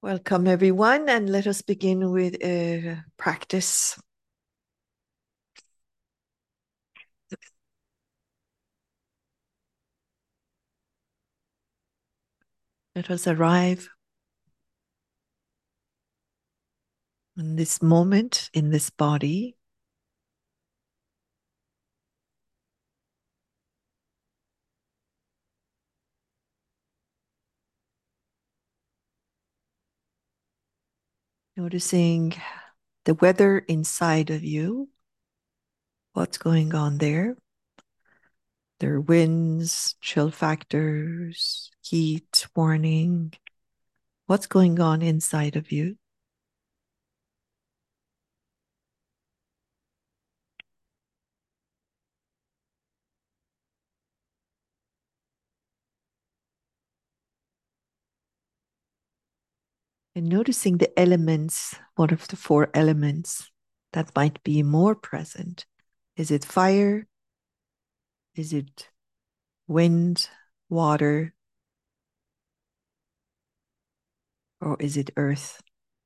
Welcome, everyone, and let us begin with a practice. Let us arrive in this moment, in this body, noticing the weather inside of you, what's going on there. There are winds, chill factors, heat warning. What's going on inside of you? And noticing the elements, one of the four elements that might be more present. Is it fire? Is it wind, water, or is it earth?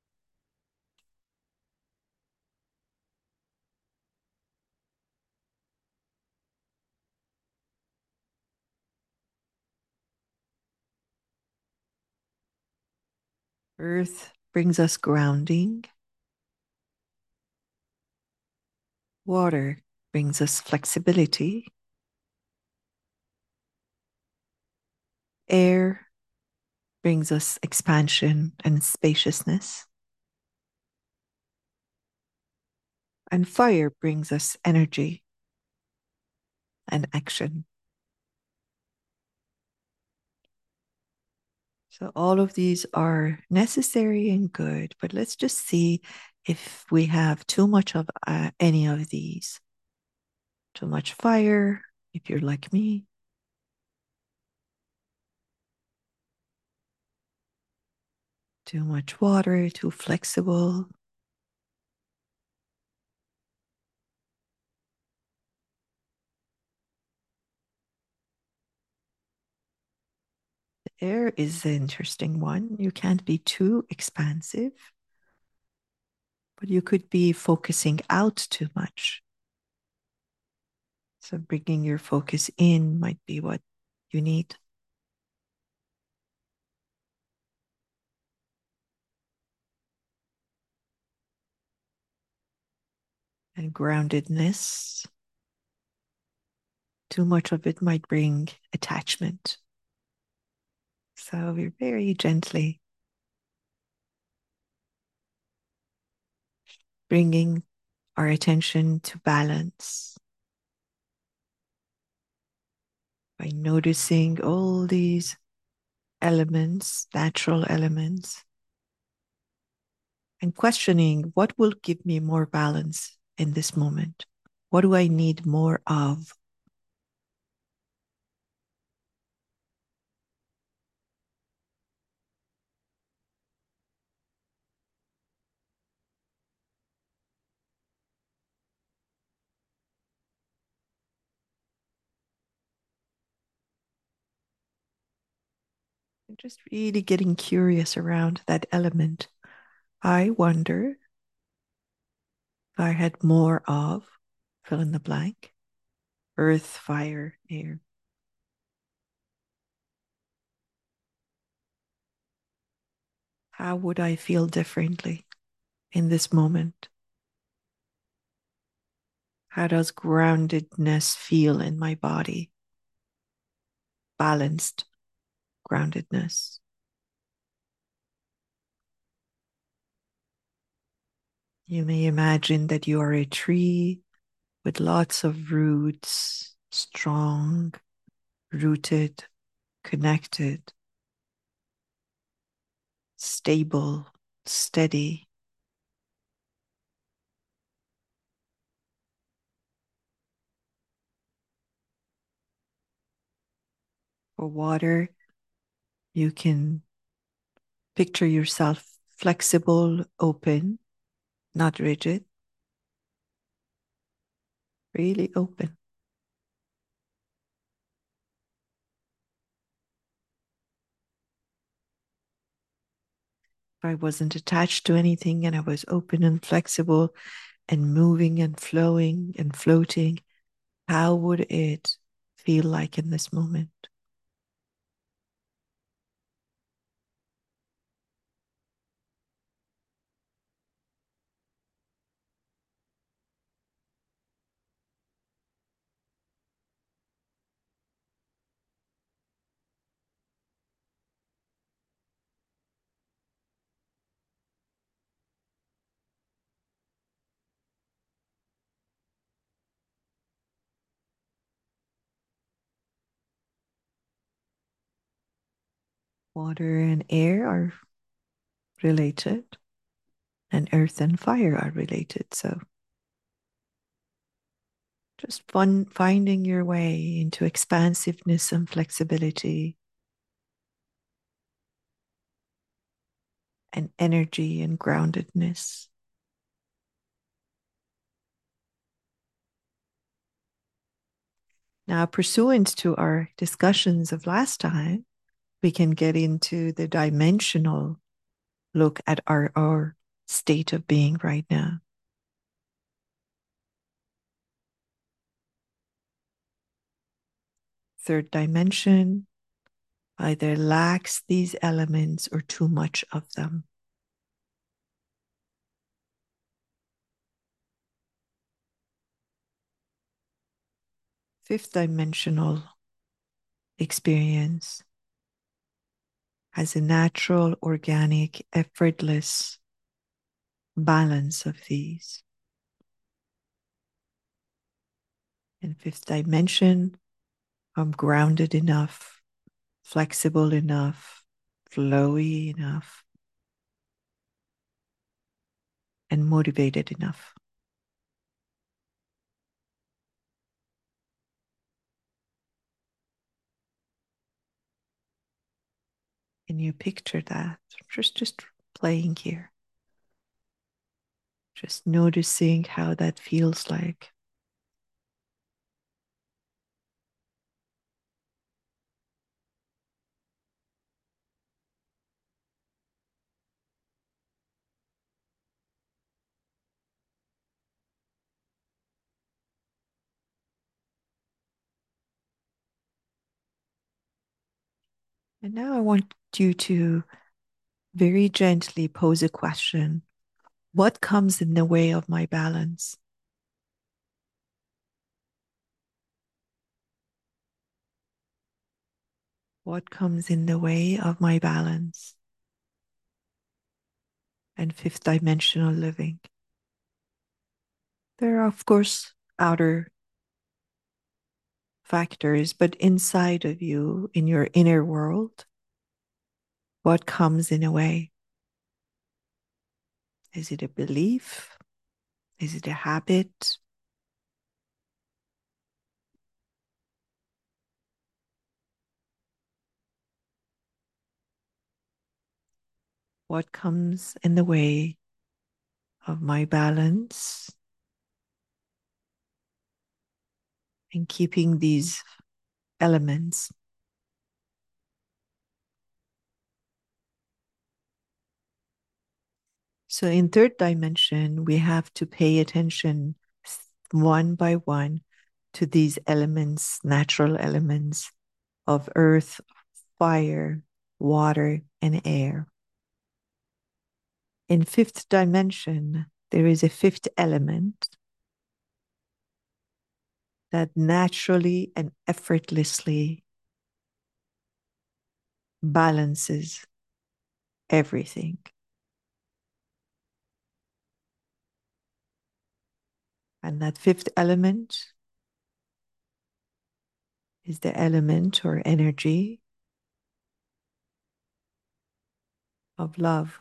Earth brings us grounding. Water brings us flexibility. Air brings us expansion and spaciousness. And fire brings us energy and action. So all of these are necessary and good, but let's just see if we have too much of any of these. Too much fire, if you're like me. Too much water, too flexible. Air is the interesting one. You can't be too expansive, but you could be focusing out too much. So bringing your focus in might be what you need. And groundedness, too much of it might bring attachment. So we're very gently bringing our attention to balance by noticing all these elements, natural elements, and questioning what will give me more balance in this moment. What do I need more of? And just really getting curious around that element. I wonder if I had more of fill in the blank, earth, fire, air. How would I feel differently in this moment? How does groundedness feel in my body? Balanced groundedness. You may imagine that you are a tree with lots of roots, strong, rooted, connected, stable, steady. For water, you can picture yourself flexible, open, not rigid, really open. If I wasn't attached to anything and I was open and flexible and moving and flowing and floating, how would it feel like in this moment? Water and air are related, and earth and fire are related. So just finding your way into expansiveness and flexibility and energy and groundedness. Now, pursuant to our discussions of last time, we can get into the dimensional look at our state of being right now. Third dimension either lacks these elements or too much of them. Fifth dimensional experience has a natural, organic, effortless balance of these. In fifth dimension, I'm grounded enough, flexible enough, flowy enough, and motivated enough. Can you picture that? Just playing here. Just noticing how that feels like. And now I want you to very gently pose a question. What comes in the way of my balance? What comes in the way of my balance and fifth dimensional living? There are, of course, outer factors, but inside of you, in your inner world, what comes in a way? Is it a belief? Is it a habit? What comes in the way of my balance and keeping these elements? So in third dimension, we have to pay attention one by one to these elements, natural elements of earth, fire, water, and air. In fifth dimension, there is a fifth element that naturally and effortlessly balances everything. And that fifth element is the element or energy of love.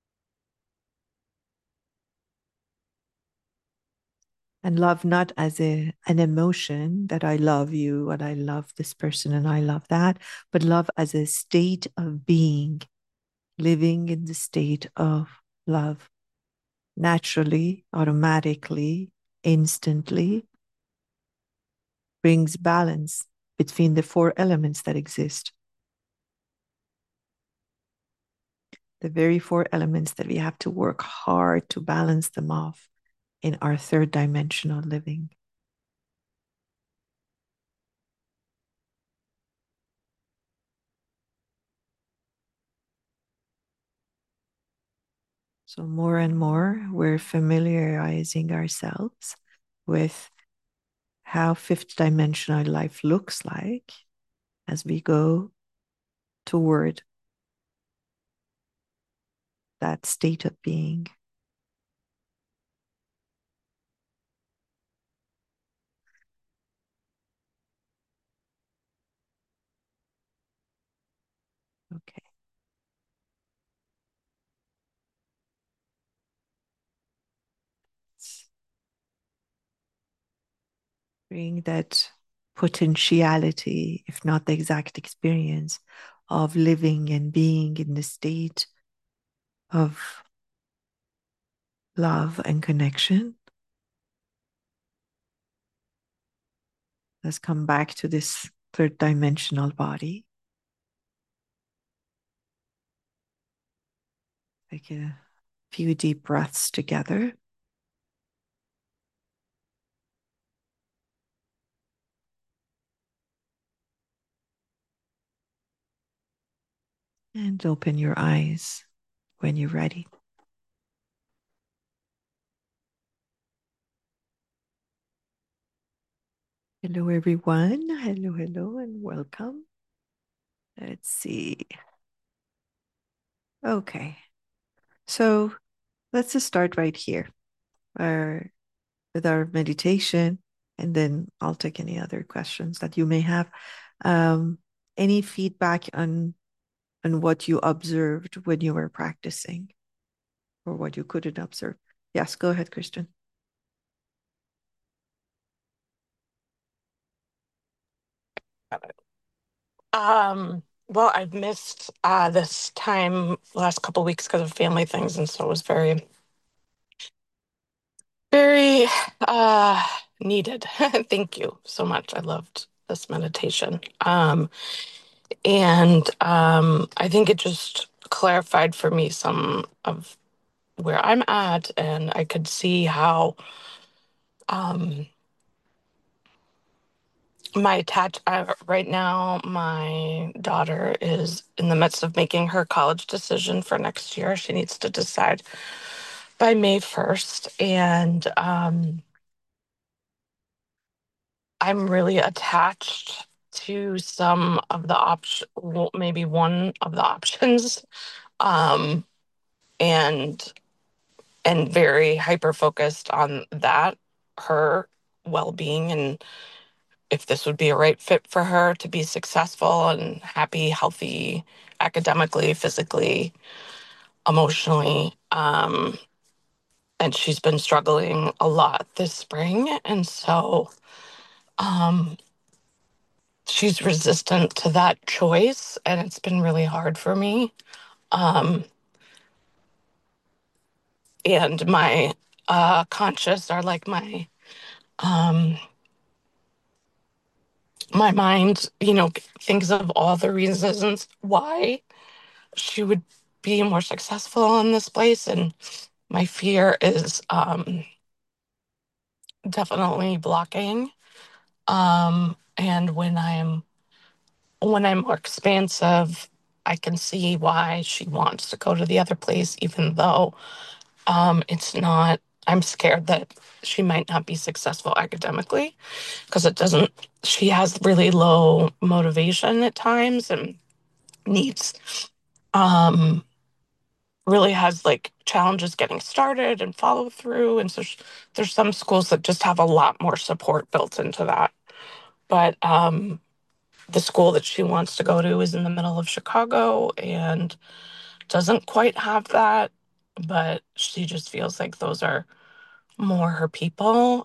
And love not as an emotion that I love you and I love this person and I love that, but love as a state of being, living in the state of love, naturally, automatically, instantly, brings balance between the four elements that exist. the very four elements that we have to work hard to balance them off in our third dimensional living. So, more and more, we're familiarizing ourselves with how fifth dimensional life looks like as we go toward that state of being. Okay. Bring that potentiality, if not the exact experience, of living and being in the state of love and connection. Let's come back to this third dimensional body. Take a few deep breaths together. And open your eyes when you're ready. Hello, everyone. Hello, hello, and welcome. Let's see. Okay. So let's just start right here with our meditation, and then I'll take any other questions that you may have. Um, any feedback on what you observed when you were practicing or what you couldn't observe? Yes, go ahead, Christian. Well, I've missed this time last couple weeks because of family things, and so it was very, very uh needed. Thank you so much. I loved this meditation. And I think it just clarified for me some of where I'm at, and I could see how um my right now, my daughter is in the midst of making her college decision for next year. She needs to decide by May 1st. And I'm really attached to some of the maybe one of the options, um, and very hyper focused on that, her well-being, and if this would be a right fit for her to be successful and happy, healthy, academically, physically, emotionally. And she's been struggling a lot this spring. And so um, she's resistant to that choice. And it's been really hard for me. Um, and my conscious are like um, my mind, thinks of all the reasons why she would be more successful in this place. And my fear is definitely blocking. And when I'm more expansive, I can see why she wants to go to the other place, even though it's not. I'm scared that she might not be successful academically because it doesn't. She has really low motivation at times and needs um really has like challenges getting started and follow through. And so there's some schools that just have a lot more support built into that. But the school that she wants to go to is in the middle of Chicago and doesn't quite have that. But she just feels like those are more her people.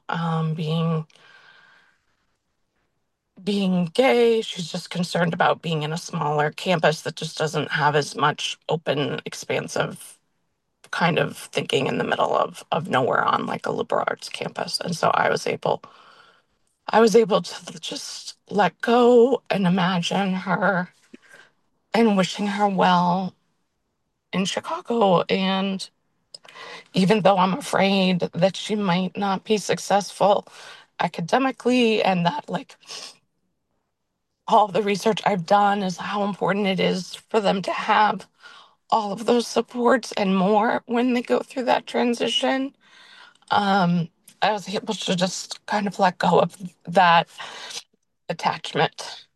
Being gay, she's just concerned about being in a smaller campus that just doesn't have as much open, expansive kind of thinking in the middle of nowhere on like a liberal arts campus. And so I was able to just let go and imagine her and wishing her well in Chicago. And even though I'm afraid that she might not be successful academically, and that, like, all of the research I've done is how important it is for them to have all of those supports and more when they go through that transition. Um, I was able to just kind of let go of that attachment.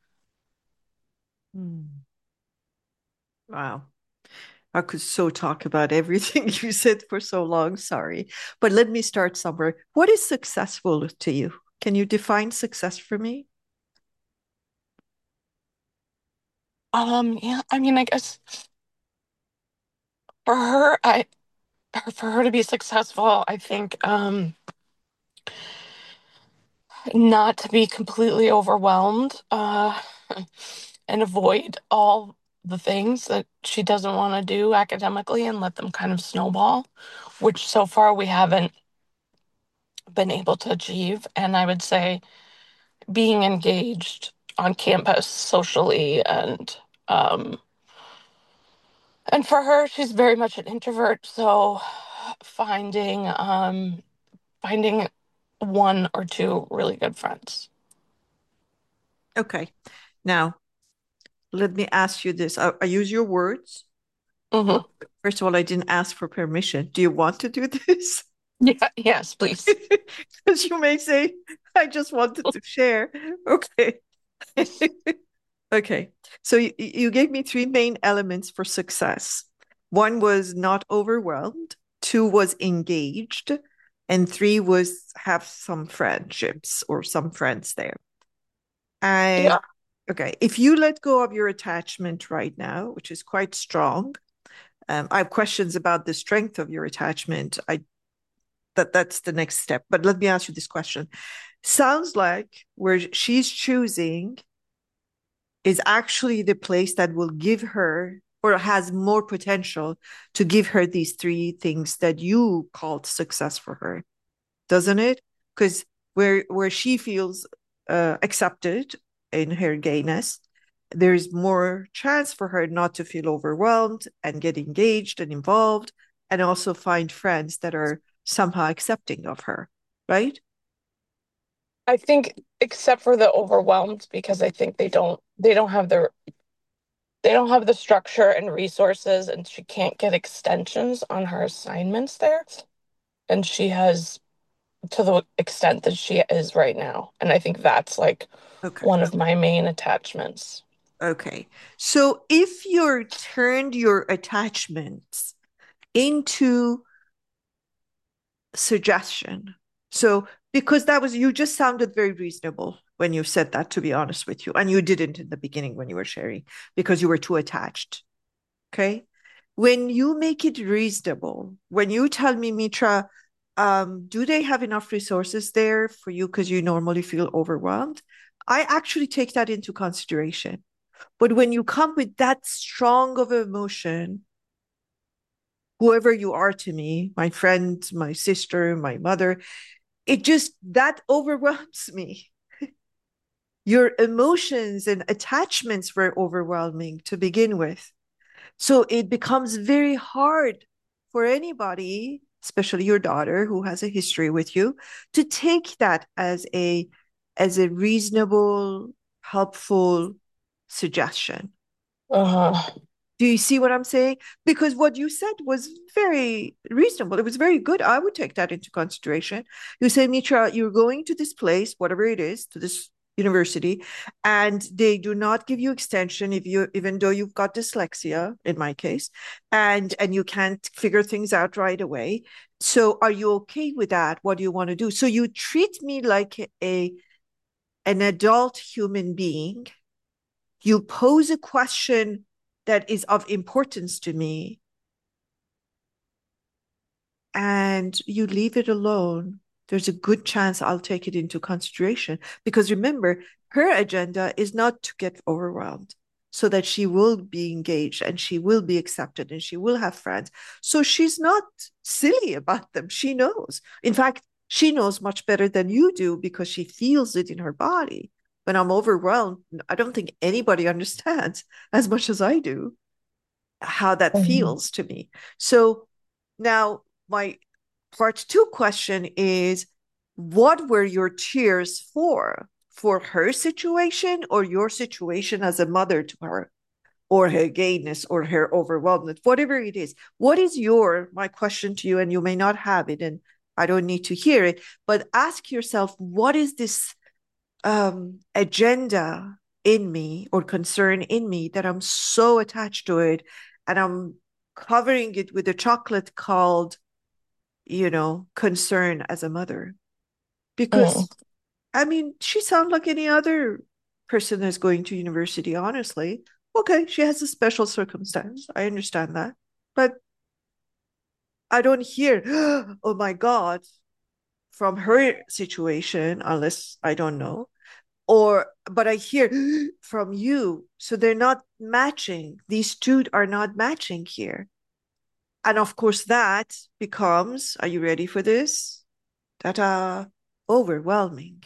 Hmm. Wow. I could so talk about everything you said for so long. Sorry. But let me start somewhere. What is successful to you? Can you define success for me? Yeah, I mean, I guess for her, for her to be successful, I think, not to be completely overwhelmed, and avoid all the things that she doesn't want to do academically and let them kind of snowball, which so far we haven't been able to achieve. And I would say being engaged on campus socially, and for her, she's very much an introvert, so finding one or two really good friends. Okay. Now, let me ask you this. I use your words. Hmm. First of all, I didn't ask for permission. Do you want to do this? Yeah, yes, please. Because you may say, I just wanted to share. Okay. Okay. So you gave me three main elements for success. One was not overwhelmed, two was engaged, and three was have some friendships or some friends there. And Yeah. okay, if you let go of your attachment right now, which is quite strong, I have questions about the strength of your attachment. I that's the next step. But let me ask you this question. Sounds like where she's choosing is actually the place that will give her or has more potential to give her these three things that you called success for her, doesn't it? Because where she feels accepted in her gayness, there's more chance for her not to feel overwhelmed and get engaged and involved, and also find friends that are somehow accepting of her, right? I think except for the overwhelmed, because I think they don't have the structure and resources, and she can't get extensions on her assignments there. And she has, to the extent that she is right now. And I think that's like Okay. one of my main attachments. Okay. So if you're turned your attachments into suggestion. So, because that was, you just sounded very reasonable when you said that, to be honest with you. And you didn't in the beginning when you were sharing because you were too attached. Okay. When you make it reasonable, when you tell me, Mitra, do they have enough resources there for you because you normally feel overwhelmed? I actually take that into consideration. But when you come with that strong of emotion, whoever you are to me, my friend, my sister, my mother, it just that overwhelms me. Your emotions and attachments were overwhelming to begin with. So it becomes very hard for anybody, especially your daughter who has a history with you, to take that as a reasonable, helpful suggestion. Uh, Do you see what I'm saying? Because what you said was very reasonable. It was very good. I would take that into consideration. You say, Mitra, you're going to this place, whatever it is, to this university, and they do not give you extension if you even though you've got dyslexia, in my case, and you can't figure things out right away. So are you okay with that? What do you want to do? So you treat me like a an adult human being. You pose a question that is of importance to me and you leave it alone, there's a good chance I'll take it into consideration. Because remember, her agenda is not to get overwhelmed, so that she will be engaged and she will be accepted and she will have friends. So she's not silly about them. She knows. In fact, she knows much better than you do because she feels it in her body. When I'm overwhelmed, I don't think anybody understands as much as I do. how that Mhm. feels to me. So now my part two question is, what were your tears for? For her situation or your situation as a mother to her? Or her gayness or her overwhelmment, whatever it is. What is my question to you? And you may not have it, and I don't need to hear it, but ask yourself, what is this agenda in me or concern in me that I'm so attached to it, and I'm covering it with a chocolate called, concern as a mother? Mm. Because I mean, she sounds like any other person that's going to university, honestly. Okay, she has a special circumstance. I understand that. But I don't hear, oh my God, from her situation, unless I don't know. But I hear from you. So they're not matching. These two are not matching here. And of course, that becomes, are you ready for this? Ta-da, overwhelming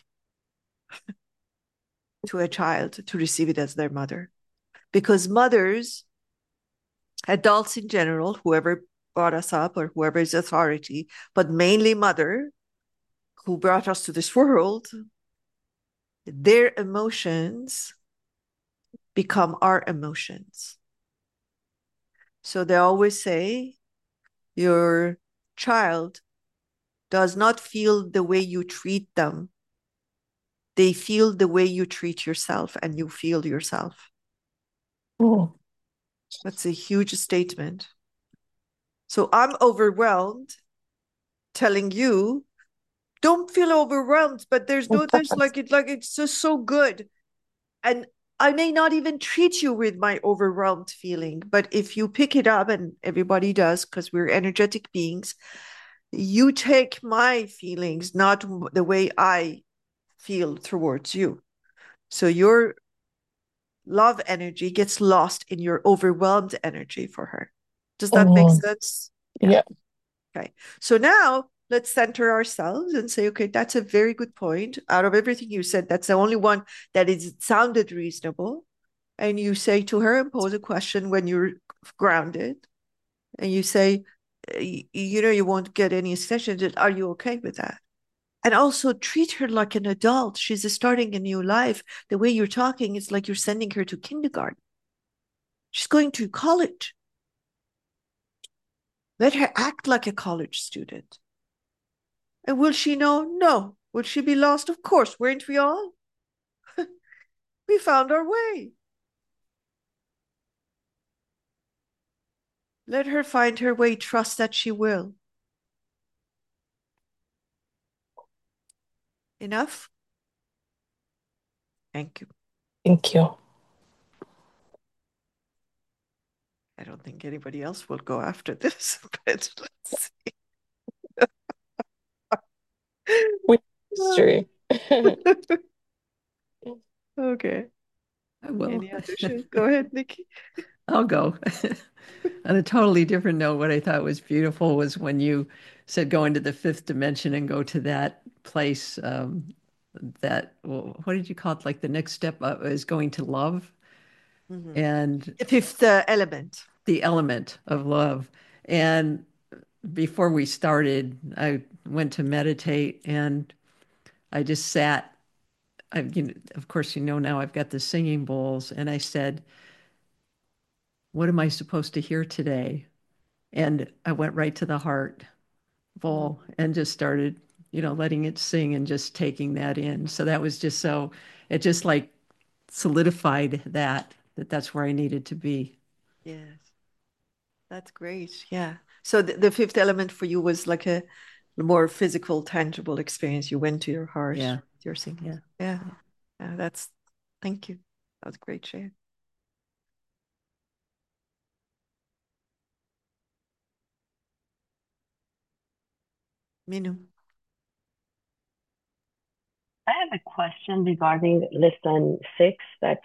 to a child to receive it as their mother. Because mothers, adults in general, whoever brought us up or whoever is authority, but mainly mother who brought us to this world, their emotions become our emotions. So they always say your child does not feel the way you treat them. They feel the way you treat yourself and you feel yourself. Mm. That's a huge statement. So I'm overwhelmed telling you, don't feel overwhelmed, but there's like it's just so good. And I may not even treat you with my overwhelmed feeling, but if you pick it up, and everybody does because we're energetic beings, you take my feelings, not the way I feel towards you. So your love energy gets lost in your overwhelmed energy for her. Does that make Mhm. sense? Yeah. Yeah. Okay. So now let's center ourselves and say, okay, that's a very good point. Out of everything you said, that's the only one that is sounded reasonable. And you say to her and pose a question when you're grounded, and you say, you won't get any extension. Are you okay with that? And also treat her like an adult. She's starting a new life. The way you're talking, it's like you're sending her to kindergarten. She's going to college. Let her act like a college student. And will she know? No. Will she be lost? Of course. Weren't we all? We found our way. Let her find her way. Trust that she will. Enough? Thank you. Thank you. I don't think anybody else will go after this, but let's We see. history. Okay. I will. Any other shit? Go ahead, Nikki. I'll go. On a totally different note, what I thought was beautiful was when you said go into the fifth dimension and go to that place that, well, what did you call it? Like the next step is going to love Mhm. and The fifth element. the element of love. And before we started, I went to meditate and I just sat. Of course, now I've got the singing bowls, and I said, "What am I supposed to hear today?" And I went right to the heart Mm. bowl and just started, letting it sing and just taking that in. So that was just so, it just like solidified that that's where I needed to be. Yes, that's great. Yeah. So the fifth element for you was like a more physical, tangible experience. You went to your heart, Yeah. your singing. Yeah. Yeah. Yeah. Yeah, thank you. That was a great share. Minu. I have a question regarding lesson six that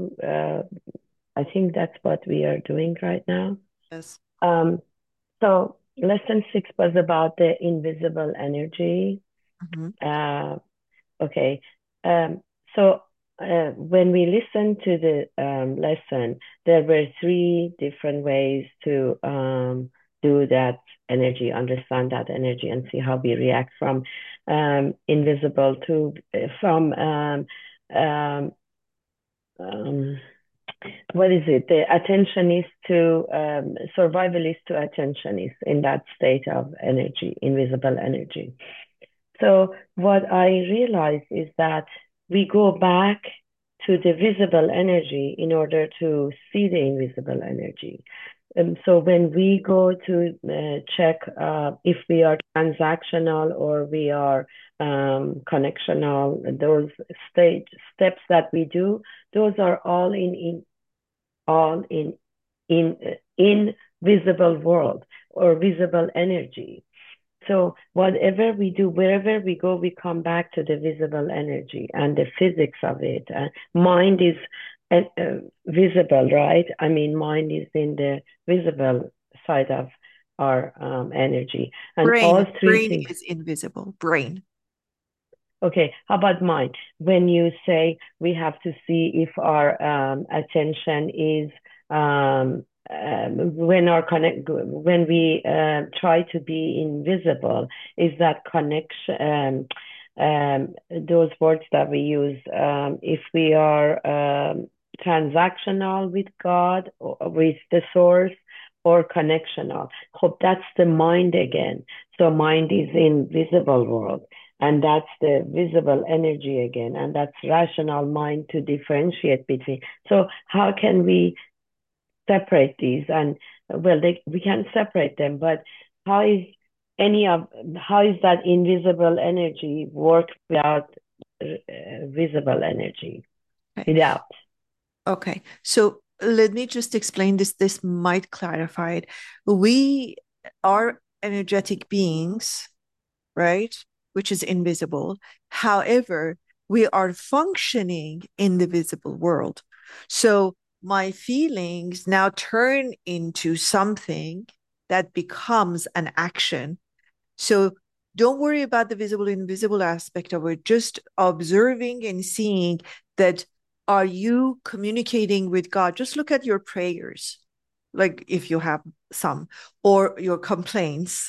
I think that's what we are doing right now. Yes. Um, so lesson six was about the invisible energy. Mhm. Uh, okay. Um, so when we listened to the lesson, there were three different ways to do that energy, understand that energy, and see how we react from invisible to from what is it? The attentionist to survivalist to attentionist in that state of energy, invisible energy. So what I realized is that we go back to the visible energy in order to see the invisible energy. So when we go to check if we are transactional or we are connectional, those steps that we do, those are all in visible world or visible energy. So whatever we do, wherever we go, we come back to the visible energy and the physics of it. Mind is visible, right? I mean, mind is in the visible side of our energy. And all three Brain things. is invisible. Brain. Okay, how about mind? When you say we have to see if our attention is when we try to be invisible, is that connection? Those words that we use, if we are transactional with God or with the source, or connectional. Hope that's the mind again. So mind is in visible world. And that's the visible energy again. And that's rational mind to differentiate between. So how can we separate these? And well, we can separate them, but how is that invisible energy work without visible energy? Okay. Without. Okay. So let me just explain this. This might clarify it. We are energetic beings, right? Which is invisible. However, we are functioning in the visible world. So my feelings now turn into something that becomes an action. So don't worry about the visible and invisible aspect of it. Just observing and seeing that, are you communicating with God? Just look at your prayers, like if you have some, or your complaints,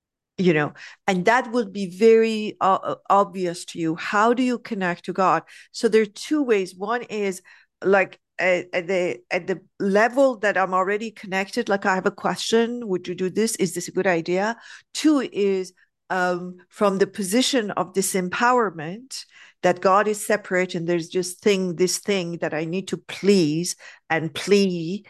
and that would be very obvious to you. How do you connect to God? So there are two ways. One is like at the level that I'm already connected, like I have a question, would you do this? Is this a good idea? Two is from the position of disempowerment, that God is separate and there's just this thing that I need to please and plea,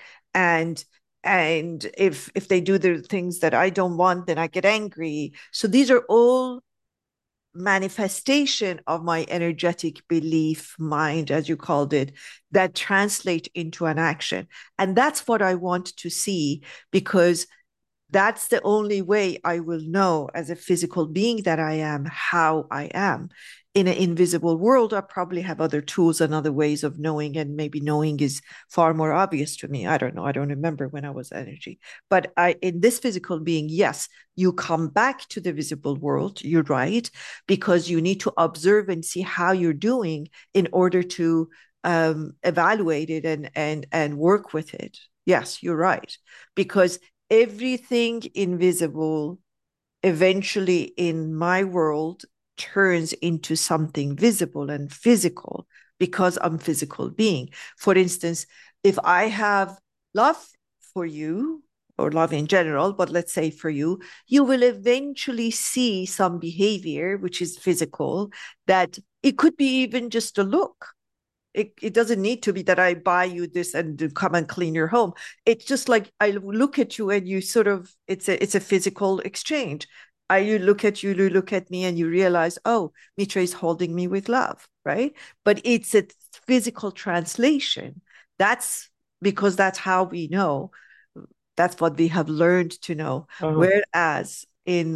and if they do the things that I don't want, then I get angry. So these are all manifestation of my energetic belief mind, as you called it, that translate into an action. And that's what I want to see, because that's the only way I will know as a physical being that I am, how I am. In an invisible world, I probably have other tools and other ways of knowing, and maybe knowing is far more obvious to me. I don't know. I don't remember when I was energy. But in this physical being, yes, you come back to the visible world. You're right, because you need to observe and see how you're doing in order to evaluate it and work with it. Yes, you're right, because everything invisible eventually in my world turns into something visible and physical, because I'm physical being. For instance, if I have love for you, or love in general, but let's say for you, you will eventually see some behavior which is physical, that it could be even just a look. It doesn't need to be that I buy you this and come and clean your home. It's just like I look at you and you sort of, it's a physical exchange. You look at me, and you realize, oh, Mitra is holding me with love, right? But it's a physical translation. That's because that's how we know. That's what we have learned to know. Whereas in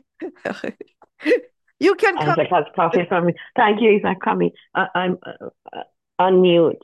you can come. Isaac has coffee from me. Thank you, Isaac. Coming. I'm unmute.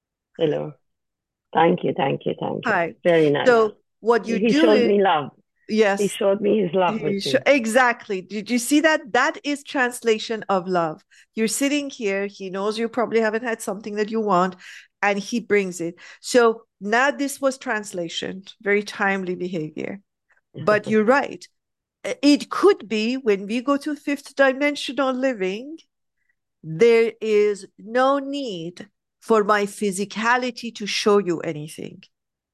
Hello. Thank you. Hi. Very nice. So what you He do showed is, me love. He Yes. showed me his love with me. Exactly. Did you see that? That is translation of love. You're sitting here. He knows you probably haven't had something that you want, and he brings it. So now this was translation, very timely behavior. But you're right. It could be when we go to fifth dimensional living, there is no need for my physicality to show you anything.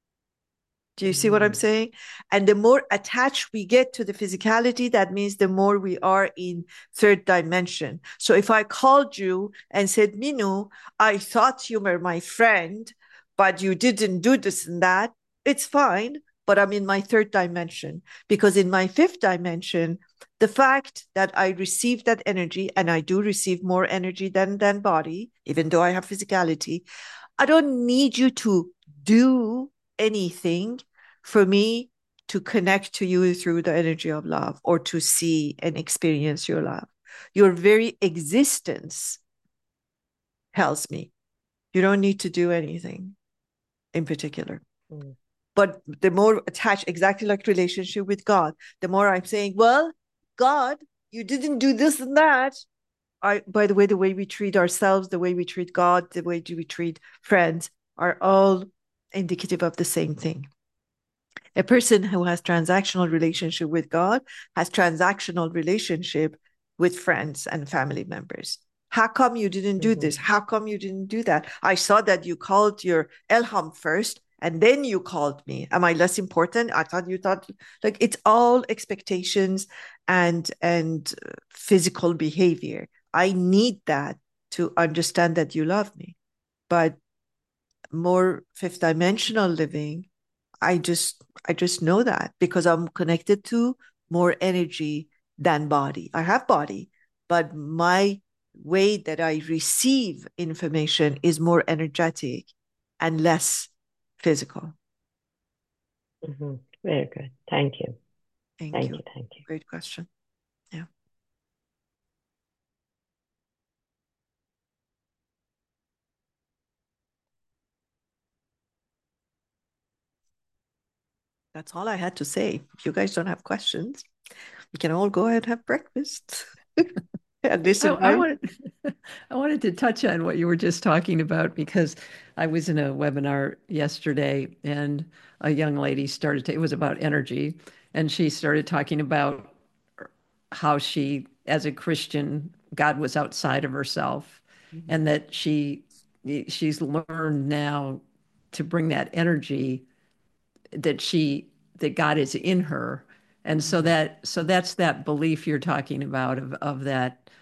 Do you see what I'm saying? And the more attached we get to the physicality, that means the more we are in third dimension. So if I called you and said, Minu, I thought you were my friend, but you didn't do this and that, it's fine, but I'm in my third dimension. Because in my fifth dimension, the fact that I receive that energy, and I do receive more energy than body, even though I have physicality, I don't need you to do anything for me to connect to you through the energy of love, or to see and experience your love. Your very existence tells me you don't need to do anything in particular. But the more attached, exactly like relationship with God, the more I'm saying, well, God, you didn't do this and that. By the way we treat ourselves, the way we treat God, the way we treat friends are all indicative of the same thing. A person who has transactional relationship with God has transactional relationship with friends and family members. How come you didn't do this? How come you didn't do that? I saw that you called your Elham first and then you called me. Am I less important? I thought you thought, like, it's all expectations and physical behavior. I need that to understand that you love me. But more fifth dimensional living, I just know that because I'm connected to more energy than body. I have body, but my way that I receive information is more energetic and less physical. Very good. Thank you. Thank you. Thank you. Great question. Yeah. That's all I had to say. If you guys don't have questions, we can all go ahead and have breakfast. And listen, I wanted to touch on what you were just talking about, because I was in a webinar yesterday and a young lady started to, it was about energy, and she started talking about how she, as a Christian, God was outside of herself, and that she's learned now to bring that energy that God is in her. And so that's that belief you're talking about of that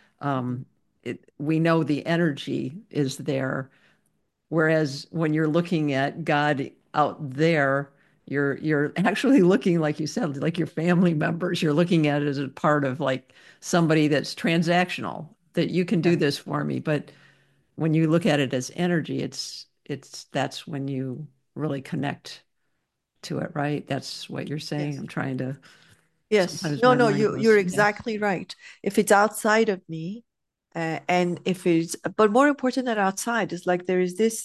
we know the energy is there. Whereas when you're looking at God out there, you're actually looking, like you said, like your family members. You're looking at it as a part of like somebody that's transactional, that you can do this for me. But when you look at it as energy, that's when you really connect to it, right? That's what you're saying. Yes. I'm trying to. Yes. No, you're exactly right. If it's outside of me, and if it's, but more important than outside is like there is this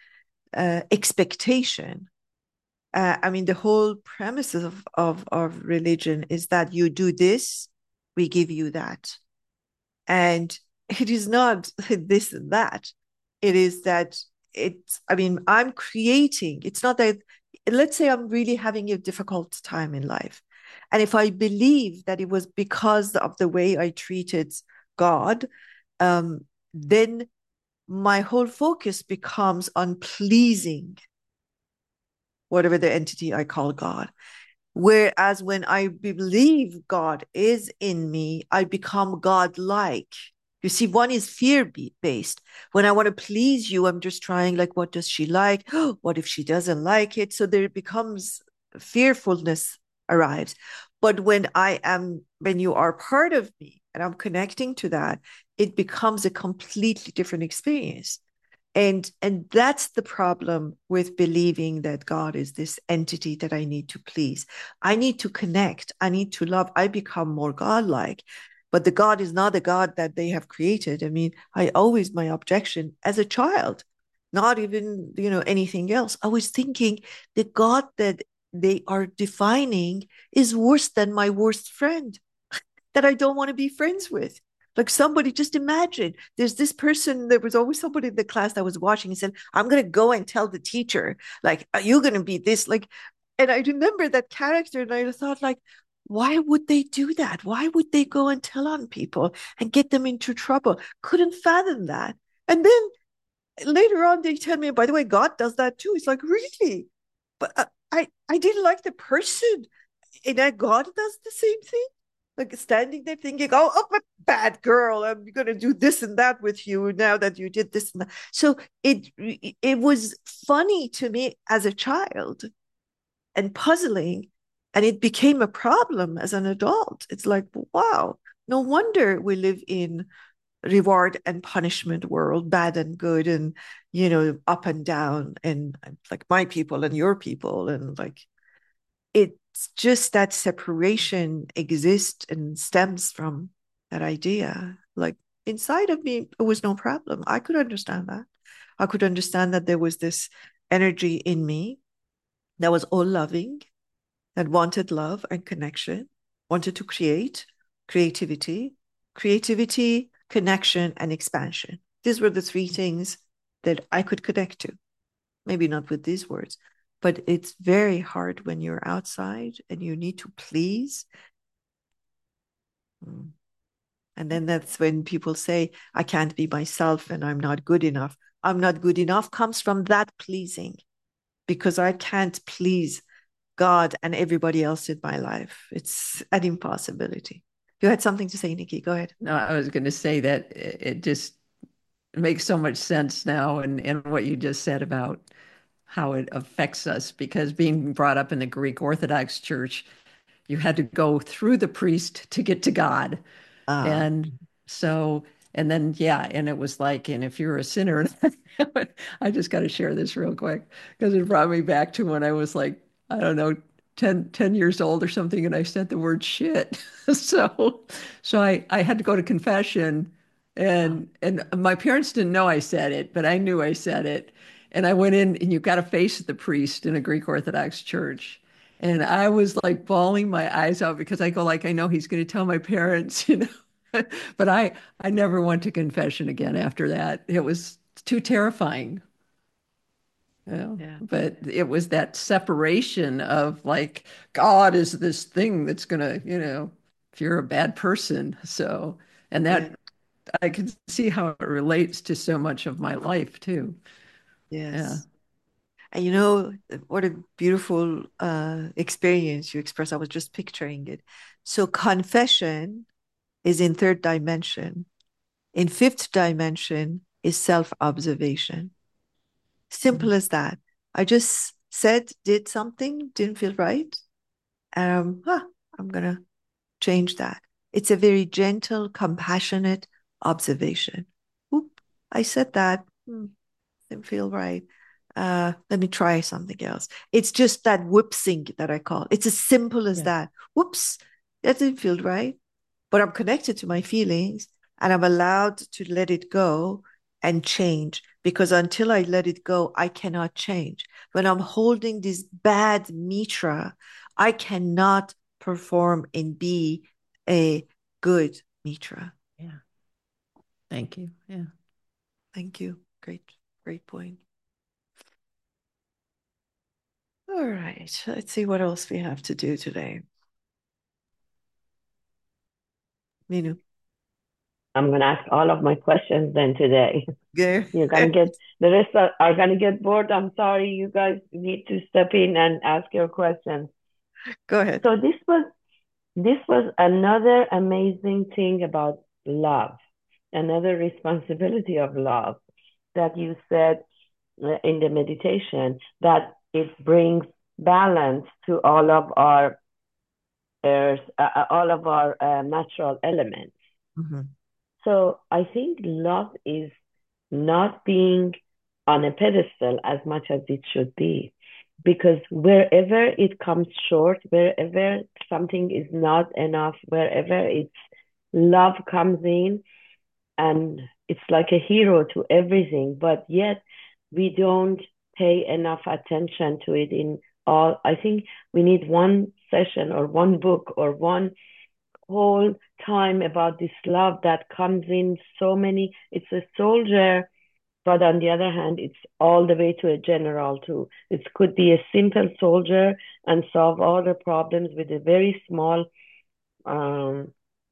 expectation. I mean, the whole premises of religion is that you do this, we give you that. And it is not this and that. It is that I mean, I'm creating, it's not that, let's say I'm really having a difficult time in life. And if I believe that it was because of the way I treated God, then my whole focus becomes on pleasing whatever the entity I call God. Whereas when I believe God is in me, I become God-like. You see, one is fear-based. When I want to please you, I'm just trying, like, what does she like? What if she doesn't like it? So there becomes fearfulness arrives. But when you are part of me and I'm connecting to that, it becomes a completely different experience. And that's the problem with believing that God is this entity that I need to please. I need to connect. I need to love. I become more God-like. But the God is not a God that they have created. I mean, my objection as a child, not even, anything else. I was thinking the God that they are defining is worse than my worst friend that I don't want to be friends with. Like somebody, just imagine there's this person, there was always somebody in the class that was watching and said, I'm going to go and tell the teacher, like, are you going to be this? Like, and I remember that character and I thought, like, why would they do that? Why would they go and tell on people and get them into trouble? Couldn't fathom that. And then later on, they tell me, by the way, God does that too. It's like, really? But I didn't like the person. And then God does the same thing. Like standing there thinking, oh, I'm a bad girl. I'm going to do this and that with you now that you did this and that. So it was funny to me as a child and puzzling. And it became a problem as an adult. It's like, wow, no wonder we live in reward and punishment world, bad and good, and up and down, and like my people and your people, and like it's just that separation exists and stems from that idea. Like inside of me, it was no problem. I could understand that. I could understand that there was this energy in me that was all loving, that wanted love and connection, wanted to creativity, connection, and expansion. These were the three things that I could connect to. Maybe not with these words, but it's very hard when you're outside and you need to please. And then that's when people say, I can't be myself and I'm not good enough. I'm not good enough comes from that pleasing, because I can't please God and everybody else in my life. It's an impossibility. You had something to say, Nikki. Go ahead. No, I was going to say that it just makes so much sense now, and what you just said about how it affects us, because being brought up in the Greek Orthodox Church, you had to go through the priest to get to God. Ah, And so, and then, yeah, and it was like, and if you're a sinner, I just got to share this real quick because it brought me back to when I was like, I don't know, 10 years old or something, and I said the word shit. So, so I had to go to confession, ah, and my parents didn't know I said it, but I knew I said it. And I went in, and you got to face the priest in a Greek Orthodox church. And I was like bawling my eyes out because I go like, I know he's going to tell my parents, you know. But I never went to confession again after that. It was too terrifying. You know? yeah, But it was that separation of like God is this thing that's gonna, if you're a bad person. So, and yeah, that I can see how it relates to so much of my life too. Yeah. yes. And what a beautiful experience you express. I was just picturing it. So confession is in third dimension. In fifth dimension is self-observation. Simple as that. I just said, did something, didn't feel right. Huh, I'm gonna change that. It's a very gentle, compassionate observation. Oop, I said that. Didn't feel right. Let me try something else. It's just that whoopsing that I call. It's as simple as Yeah. that. Whoops, that didn't feel right. But I'm connected to my feelings and I'm allowed to let it go and change, because until I let it go, I cannot change. When I'm holding this bad mitra, I cannot perform and be a good mitra. Yeah. Thank you. Yeah. Thank you. Great, great point. All right, let's see what else we have to do today. Minu. I'm going to ask all of my questions then today. Yeah. You're going to get, the rest are going to get bored. I'm sorry, you guys need to step in and ask your questions. Go ahead. So this was another amazing thing about love, another responsibility of love that you said in the meditation, that it brings balance to all of our natural elements. Mm-hmm. So I think love is not being on a pedestal as much as it should be. Because wherever it comes short, wherever something is not enough, wherever it's love comes in, and it's like a hero to everything, but yet we don't pay enough attention to it in all. I think we need one session or one book or one whole time about this love that comes in so many. It's a soldier, but on the other hand, it's all the way to a general too. It could be a simple soldier and solve all the problems with a very small um,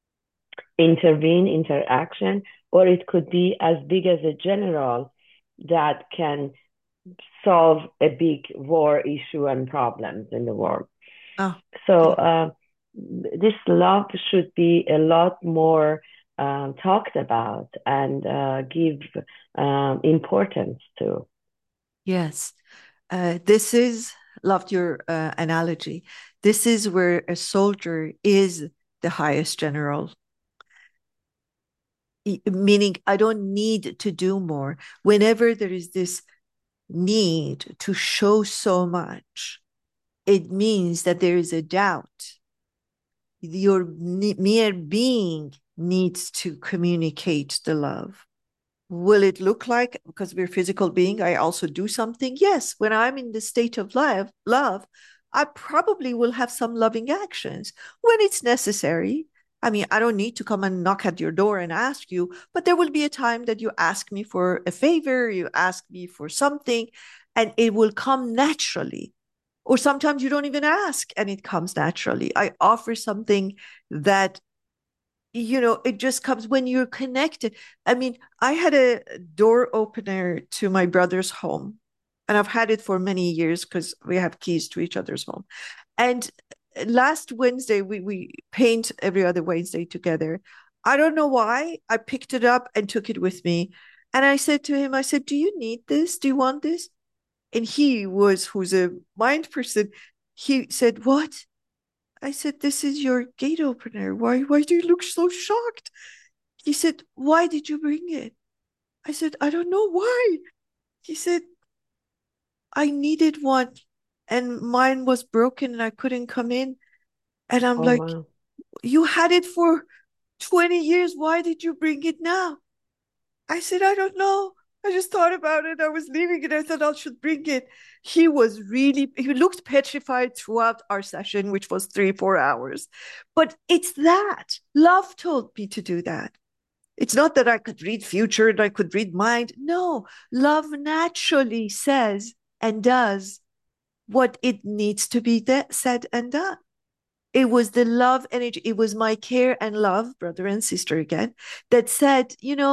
interaction, or it could be as big as a general that can solve a big war issue and problems in the world. Oh, So this love should be a lot more talked about and give importance to. yes. This is, loved your analogy. This is where a soldier is the highest general, meaning I don't need to do more. Whenever there is this need to show so much, it means that there is a doubt. Your mere being needs to communicate the love. Will it look like, because we're physical being, I also do something? Yes, when I'm in the state of love, I probably will have some loving actions when it's necessary. I mean, I don't need to come and knock at your door and ask you, but there will be a time that you ask me for a favor, you ask me for something, and it will come naturally. Or sometimes you don't even ask and it comes naturally. I offer something that, it just comes when you're connected. I mean, I had a door opener to my brother's home, and I've had it for many years because we have keys to each other's home. And last Wednesday, we paint every other Wednesday together. I don't know why. I picked it up and took it with me. And I said to him, I said, do you need this? Do you want this? And who's a mind person, he said, what? I said, this is your gate opener. Why do you look so shocked? He said, why did you bring it? I said, I don't know why. He said, I needed one and mine was broken and I couldn't come in. And I'm Oh, like, wow. you had it for 20 years. Why did you bring it now? I said, I don't know. I just thought about it. I was leaving and I thought I should bring it. He looked petrified throughout our session, which was 3, 4 hours. But it's that. Love told me to do that. It's not that I could read future and I could read mind. No, love naturally says and does what it needs to be said and done. It was the love energy. It was my care and love, brother and sister again, that said,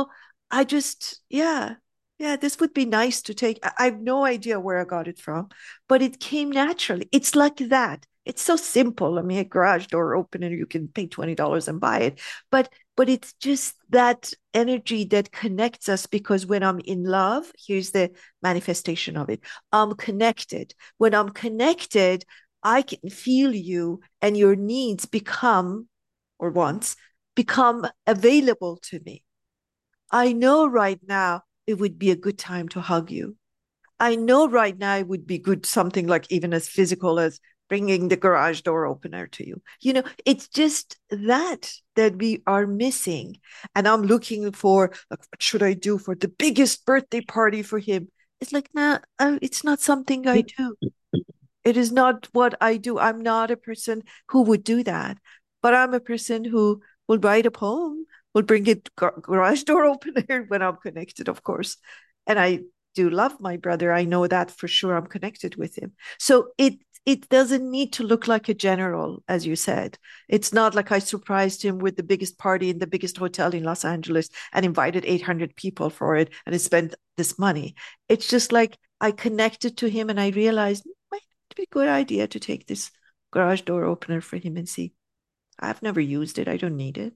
I just, yeah, this would be nice to take. I have no idea where I got it from, but it came naturally. It's like that. It's so simple. I mean, a garage door opener, you can pay $20 and buy it. But it's just that energy that connects us, because when I'm in love, here's the manifestation of it. I'm connected. When I'm connected, I can feel you and your needs become, or wants, become available to me. I know right now it would be a good time to hug you. I know right now it would be good, something like even as physical as bringing the garage door opener to you. It's just that we are missing. And I'm looking for, like, what should I do for the biggest birthday party for him? It's like, nah, it's not something I do. It is not what I do. I'm not a person who would do that, but I'm a person who will write a poem, will bring it garage door opener when I'm connected, of course. And I do love my brother. I know that for sure. I'm connected with him. So it doesn't need to look like a general, as you said. It's not like I surprised him with the biggest party in the biggest hotel in Los Angeles and invited 800 people for it and I spent this money. It's just like I connected to him and I realized it'd be a good idea to take this garage door opener for him and see. I've never used it. I don't need it.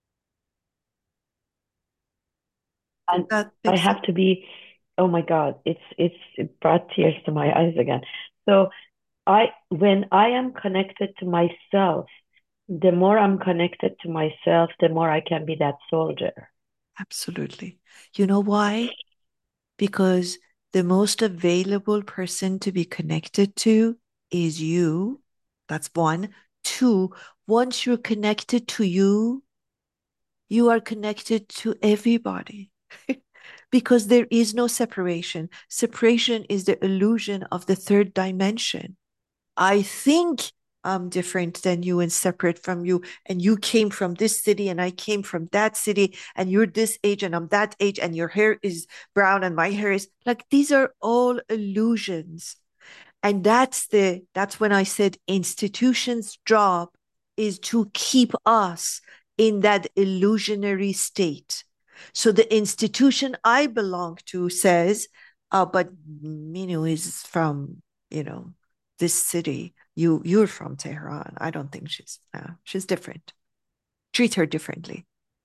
Did And that I make sense? have to be, oh my God, it brought tears to my eyes again. So when I am connected to myself, the more I'm connected to myself, the more I can be that soldier. Absolutely. You know why? Because the most available person to be connected to is you. That's one. Two, once you're connected to you, you are connected to everybody. Because there is no separation. Separation is the illusion of the third dimension. I think I'm different than you and separate from you. And you came from this city and I came from that city. And you're this age and I'm that age. And your hair is brown and my hair is like, these are all illusions. And that's when I said institutions' job is to keep us in that illusionary state. So the institution I belong to says, but Minu is from, this city. You're from Tehran. I don't think she's different. Treat her differently.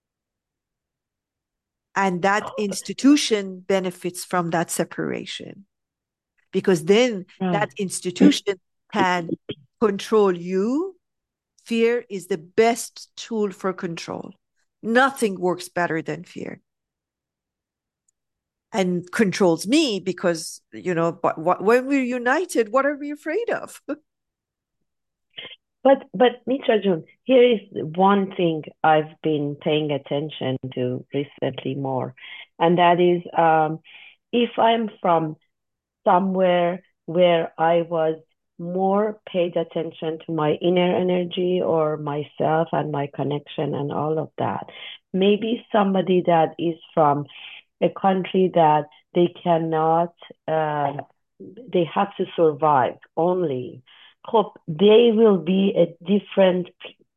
And that institution benefits from that separation because then that institution can control you. Fear is the best tool for control. Nothing works better than fear. And controls me because, when we're united, what are we afraid of? But Mitra June, here is one thing I've been paying attention to recently more, and that is if I'm from somewhere where I was more paid attention to my inner energy or myself and my connection and all of that. Maybe somebody that is from a country that they cannot, they have to survive only. Hope they will be a different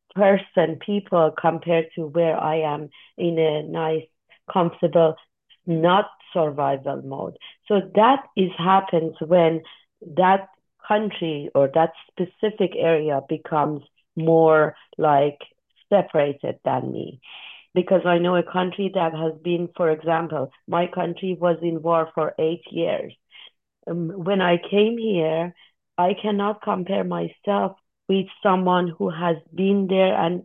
people compared to where I am in a nice, comfortable, not survival mode. So that is happens when that country or that specific area becomes more like separated than me. Because I know a country that has been, for example, my country was in war for 8 years. When I came here, I cannot compare myself with someone who has been there and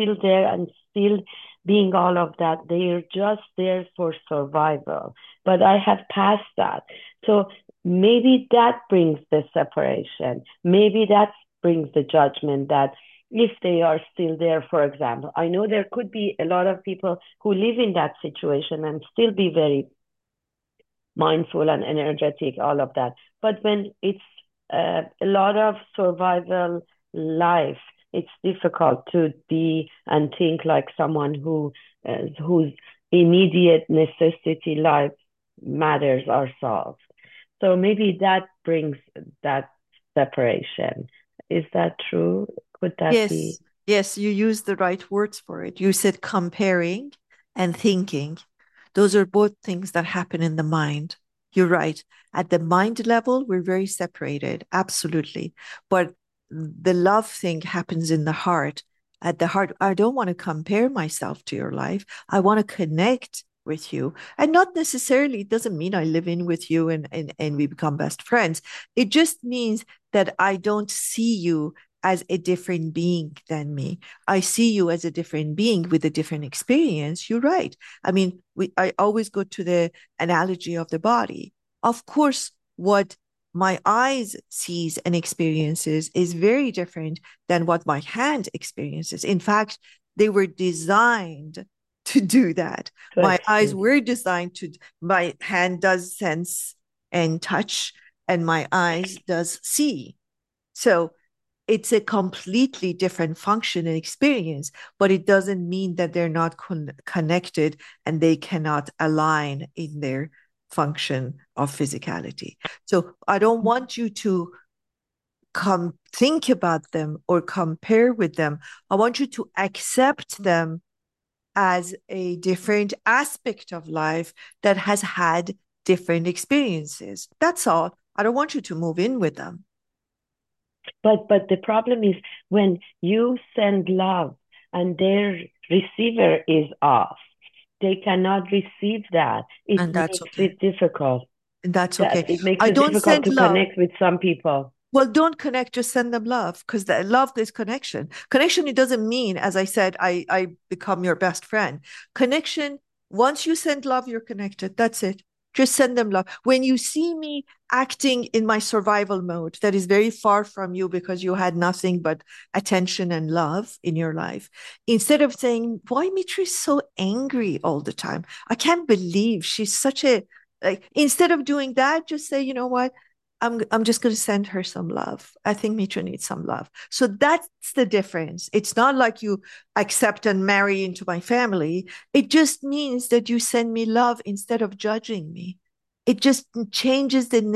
still being all of that. They're just there for survival. But I have passed that. So maybe that brings the separation. Maybe that brings the judgment that if they are still there, for example, I know there could be a lot of people who live in that situation and still be very mindful and energetic, all of that. But when it's a lot of survival life, it's difficult to be and think like someone whose immediate necessity life matters are solved. So maybe that brings that separation. Is that true? Could that be? Yes, you used the right words for it. You said comparing and thinking. Those are both things that happen in the mind. You're right. At the mind level, we're very separated. Absolutely. But the love thing happens in the heart. At the heart, I don't want to compare myself to your life. I want to connect with you. And not necessarily, it doesn't mean I live in with you and we become best friends. It just means that I don't see you as a different being than me. I see you as a different being with a different experience. You're right. I mean, I always go to the analogy of the body. Of course, what my eyes sees and experiences is very different than what my hand experiences. In fact, they were designed to do that. My eyes were designed to, my hand does sense and touch, and my eyes does see. So it's a completely different function and experience, but it doesn't mean that they're not connected and they cannot align in their function of physicality. So I don't want you to think about them or compare with them. I want you to accept them as a different aspect of life that has had different experiences. That's all. I don't want you to move in with them. But the problem is when you send love and their receiver is off, they cannot receive that. It makes it difficult. That's okay. It makes it difficult to connect with some people. Well, don't connect, just send them love, because the love is connection. Connection, it doesn't mean, as I said, I become your best friend. Connection, once you send love, you're connected. That's it. Just send them love. When you see me acting in my survival mode, that is very far from you because you had nothing but attention and love in your life. Instead of saying, why Mitra is so angry all the time? I can't believe she's such a, like, instead of doing that, just say, you know what? I'm just going to send her some love. I think Mitra needs some love. So that's the difference. It's not like you accept and marry into my family. It just means that you send me love instead of judging me. It just changes the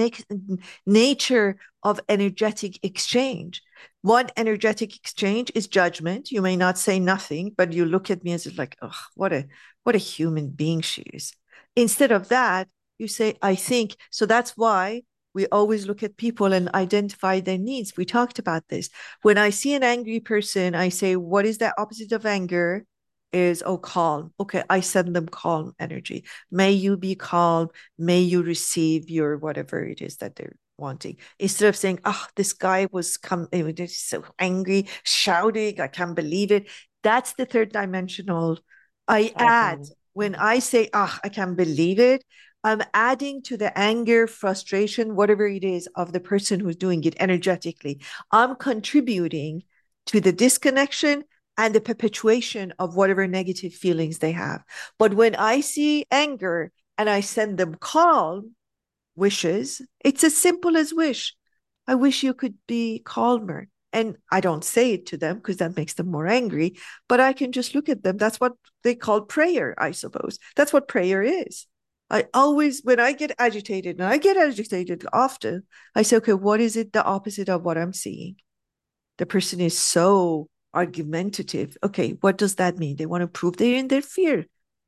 nature of energetic exchange. One energetic exchange is judgment. You may not say nothing, but you look at me as if like, oh, what a human being she is. Instead of that, you say, I think. So that's why we always look at people and identify their needs. We talked about this. When I see an angry person, I say, what is the opposite of anger? Is, oh, calm. Okay, I send them calm energy. May you be calm. May you receive your whatever it is that they're wanting. Instead of saying, oh, this guy was so angry, shouting, I can't believe it. That's the third dimensional. I add, when I say, ah, I can't believe it, I'm adding to the anger, frustration, whatever it is of the person who's doing it energetically. I'm contributing to the disconnection and the perpetuation of whatever negative feelings they have. But when I see anger and I send them calm wishes, it's as simple as wish. I wish you could be calmer. And I don't say it to them because that makes them more angry, but I can just look at them. That's what they call prayer, I suppose. That's what prayer is. I always, when I get agitated, and I get agitated often, I say, okay, what is it the opposite of what I'm seeing? The person is so argumentative. Okay, what does that mean? They want to prove they're in their fear,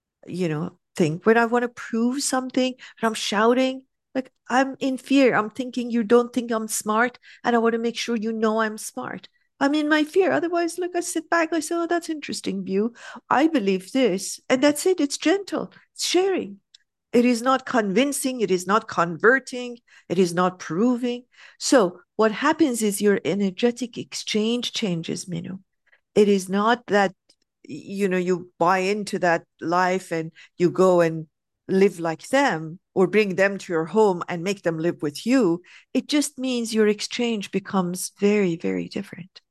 thing. When I want to prove something and I'm shouting, like I'm in fear. I'm thinking you don't think I'm smart, and I want to make sure you know I'm smart. I'm in my fear. Otherwise, look, I sit back, I say, oh, that's interesting view. I believe this, and that's it. It's gentle, it's sharing. It is not convincing. It is not converting. It is not proving. So what happens is your energetic exchange changes, Minu. It is not that, you buy into that life and you go and live like them or bring them to your home and make them live with you. It just means your exchange becomes very, very different.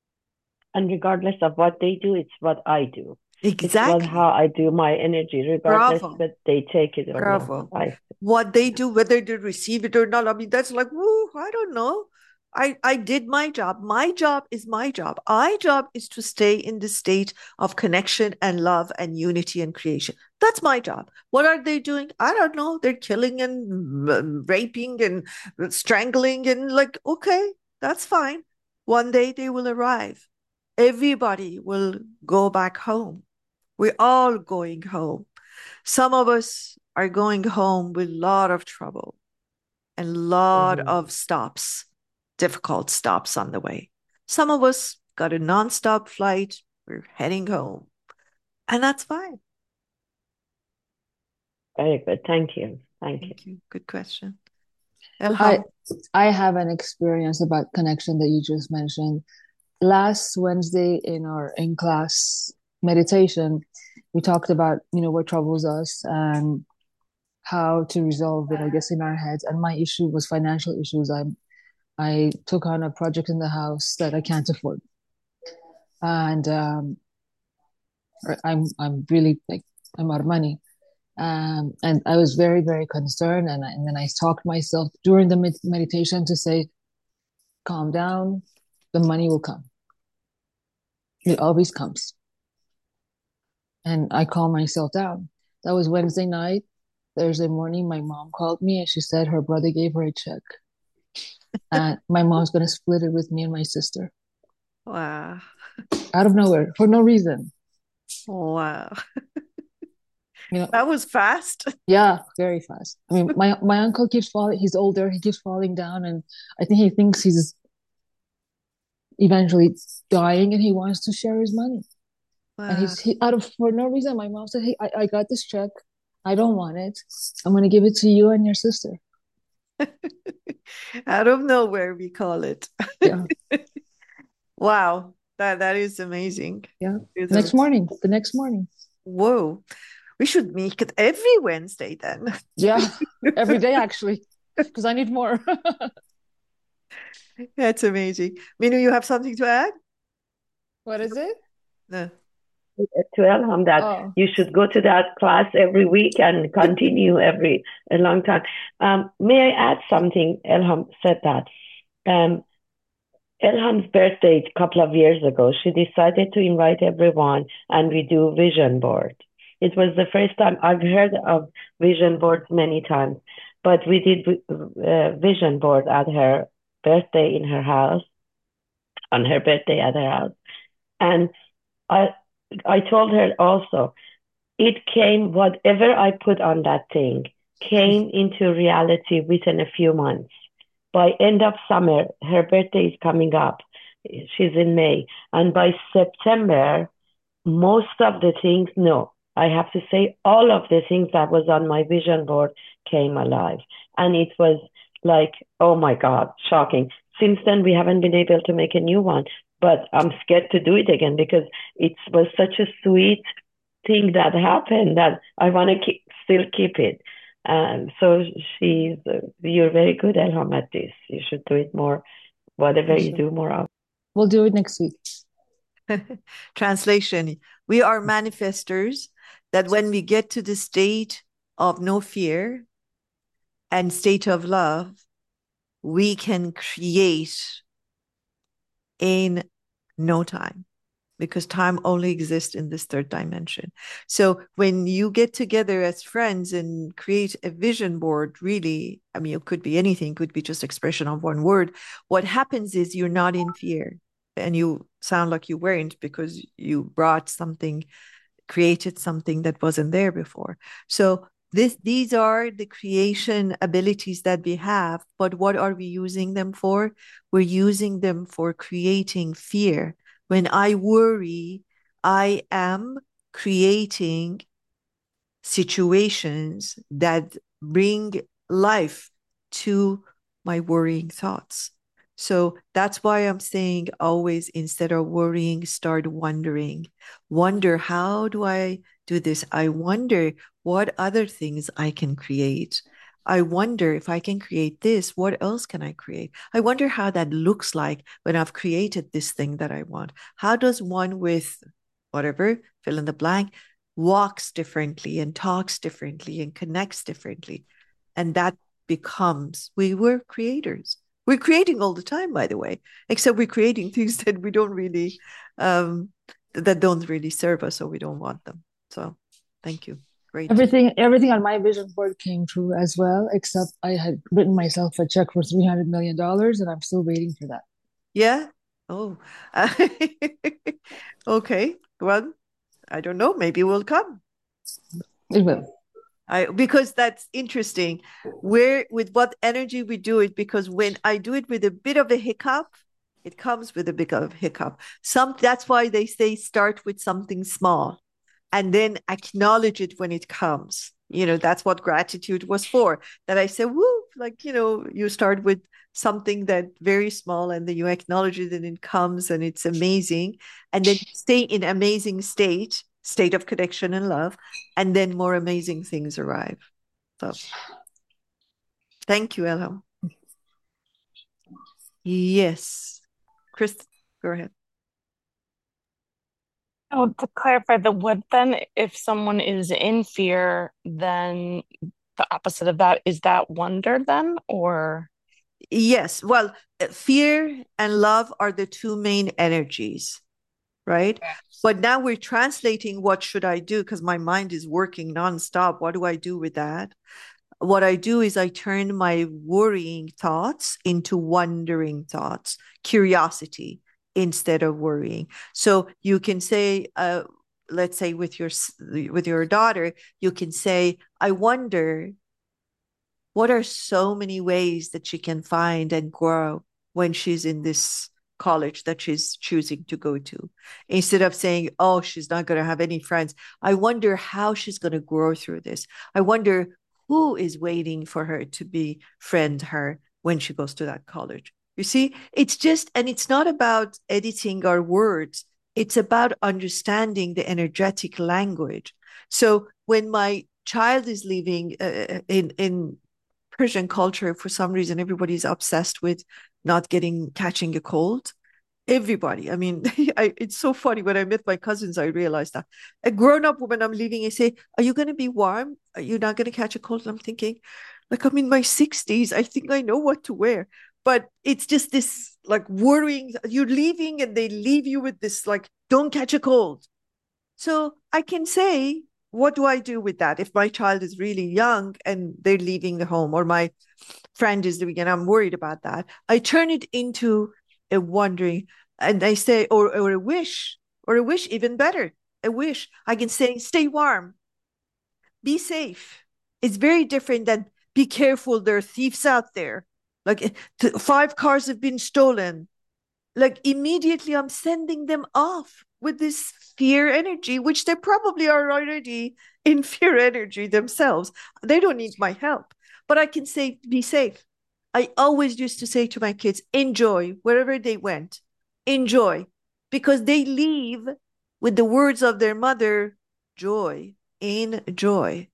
And regardless of what they do, it's what I do. Exactly. It's how I do my energy, regardless Bravo. but they take it or Bravo. not. What they do, whether they receive it or not, I mean, that's like, woo, I don't know. I did my job. My job is my job. My job is to stay in the state of connection and love and unity and creation. That's my job. What are they doing? I don't know. They're killing and raping and strangling and like, okay, that's fine. One day they will arrive. Everybody will go back home. We're all going home. Some of us are going home with a lot of trouble and a lot of stops, difficult stops on the way. Some of us got a nonstop flight. We're heading home, and that's fine. Very good. Thank you. Thank you. Good question. I have an experience about connection that you just mentioned. Last Wednesday in our in-class meditation, we talked about, what troubles us and how to resolve it, I guess, in our heads. And my issue was financial issues. I took on a project in the house that I can't afford. And I'm really like, I'm out of money. And I was very, very concerned. And then I talked myself during the meditation to say, calm down, the money will come. It always comes. And I calmed myself down. That was Wednesday night. Thursday morning, my mom called me and she said her brother gave her a check. And my mom's going to split it with me and my sister. Wow. Out of nowhere, for no reason. Wow. That was fast. Yeah, very fast. I mean, my uncle keeps falling. He's older. He keeps falling down. And I think he thinks he's eventually dying and he wants to share his money. Wow. And for no reason, my mom said, hey, I got this check. I don't want it. I'm going to give it to you and your sister. Out of nowhere, we call it. Yeah. Wow. That is amazing. Yeah. The next morning. Whoa. We should make it every Wednesday then. Yeah. Every day, actually, because I need more. That's amazing. Minu, you have something to add? What is it? No. to Elham that Oh, you should go to that class every week and continue every a long time. May I add something? Elham said that. Um, Elham's birthday a couple of years ago, she decided to invite everyone and we do vision board. It was the first time I've heard of vision boards many times, but we did vision board at her birthday in her house, on her birthday at her house. And I I told her also, it came, whatever I put on that thing came into reality within a few months. By end of summer, her birthday is coming up. She's in May. And by September, most of the things, no, I have to say all of the things that was on my vision board came alive. And it was like, oh my God, shocking. Since then, we haven't been able to make a new one, but I'm scared to do it again because it was such a sweet thing that happened that I want to still keep it. So you're very good, Elham, at this. You should do it more, whatever you sure. do more of. We'll do it next week. Translation: we are manifestors that when we get to the state of no fear and state of love, we can create in no time, because time only exists in this third dimension. So when you get together as friends and create a vision board, really, I mean, it could be anything, it could be just expression of one word. What happens is you're not in fear, and you sound like you weren't because you brought something, created something that wasn't there before. So these are the creation abilities that we have, but what are we using them for? We're using them for creating fear. When I worry, I am creating situations that bring life to my worrying thoughts. So that's why I'm saying always, instead of worrying, start wondering. Wonder, how do I do this? I wonder what other things I can create. I wonder if I can create this, what else can I create? I wonder how that looks like when I've created this thing that I want. How does one with whatever, fill in the blank, walks differently and talks differently and connects differently? And that becomes, we were creators. We're creating all the time, by the way, except we're creating things that we don't really, that don't really serve us, or we don't want them. So thank you. Great. Everything on my vision board came true as well, except I had written myself a check for $300 million, and I'm still waiting for that. Yeah. Oh, okay. Well, I don't know. Maybe it will come. It will. Because that's interesting. Where, with what energy we do it, because when I do it with a bit of a hiccup, it comes with a bit of hiccup. That's why they say start with something small and then acknowledge it when it comes. That's what gratitude was for. That I said, woo, like, you start with something that very small, and then you acknowledge it and it comes and it's amazing. And then stay in amazing state of connection and love, and then more amazing things arrive. So thank you, Elham. Yes. Chris, go ahead. Oh, to clarify the would, then if someone is in fear, then the opposite of that is that wonder then, or? Yes. Well, fear and love are the two main energies, right? But now we're translating what should I do, because my mind is working nonstop. What do I do with that? What I do is I turn my worrying thoughts into wondering thoughts, curiosity instead of worrying. So you can say, let's say with your daughter, you can say, I wonder what are so many ways that she can find and grow when she's in this college that she's choosing to go to, instead of saying, oh, she's not going to have any friends. I wonder how she's going to grow through this. I wonder who is waiting for her to befriend her when she goes to that college. You see, and it's not about editing our words. It's about understanding the energetic language. So when my child is living in Persian culture, for some reason, everybody's obsessed with not catching a cold. Everybody. I mean, it's so funny. When I met my cousins, I realized that. A grown-up woman, I'm leaving, I say, are you going to be warm? Are you not going to catch a cold? And I'm thinking, like, I'm in my 60s. I think I know what to wear. But it's just this like worrying. You're leaving and they leave you with this, like, don't catch a cold. So I can say, what do I do with that? If my child is really young and they're leaving the home, or my friend is doing, and I'm worried about that, I turn it into a wondering, and I say, or a wish, even better, a wish. I can say, stay warm, be safe. It's very different than be careful, there are thieves out there. Like 5 cars have been stolen. Like immediately I'm sending them off with this fear energy, which they probably are already in fear energy themselves. They don't need my help, but I can say, be safe. I always used to say to my kids, enjoy wherever they went, enjoy, because they leave with the words of their mother, joy, in joy.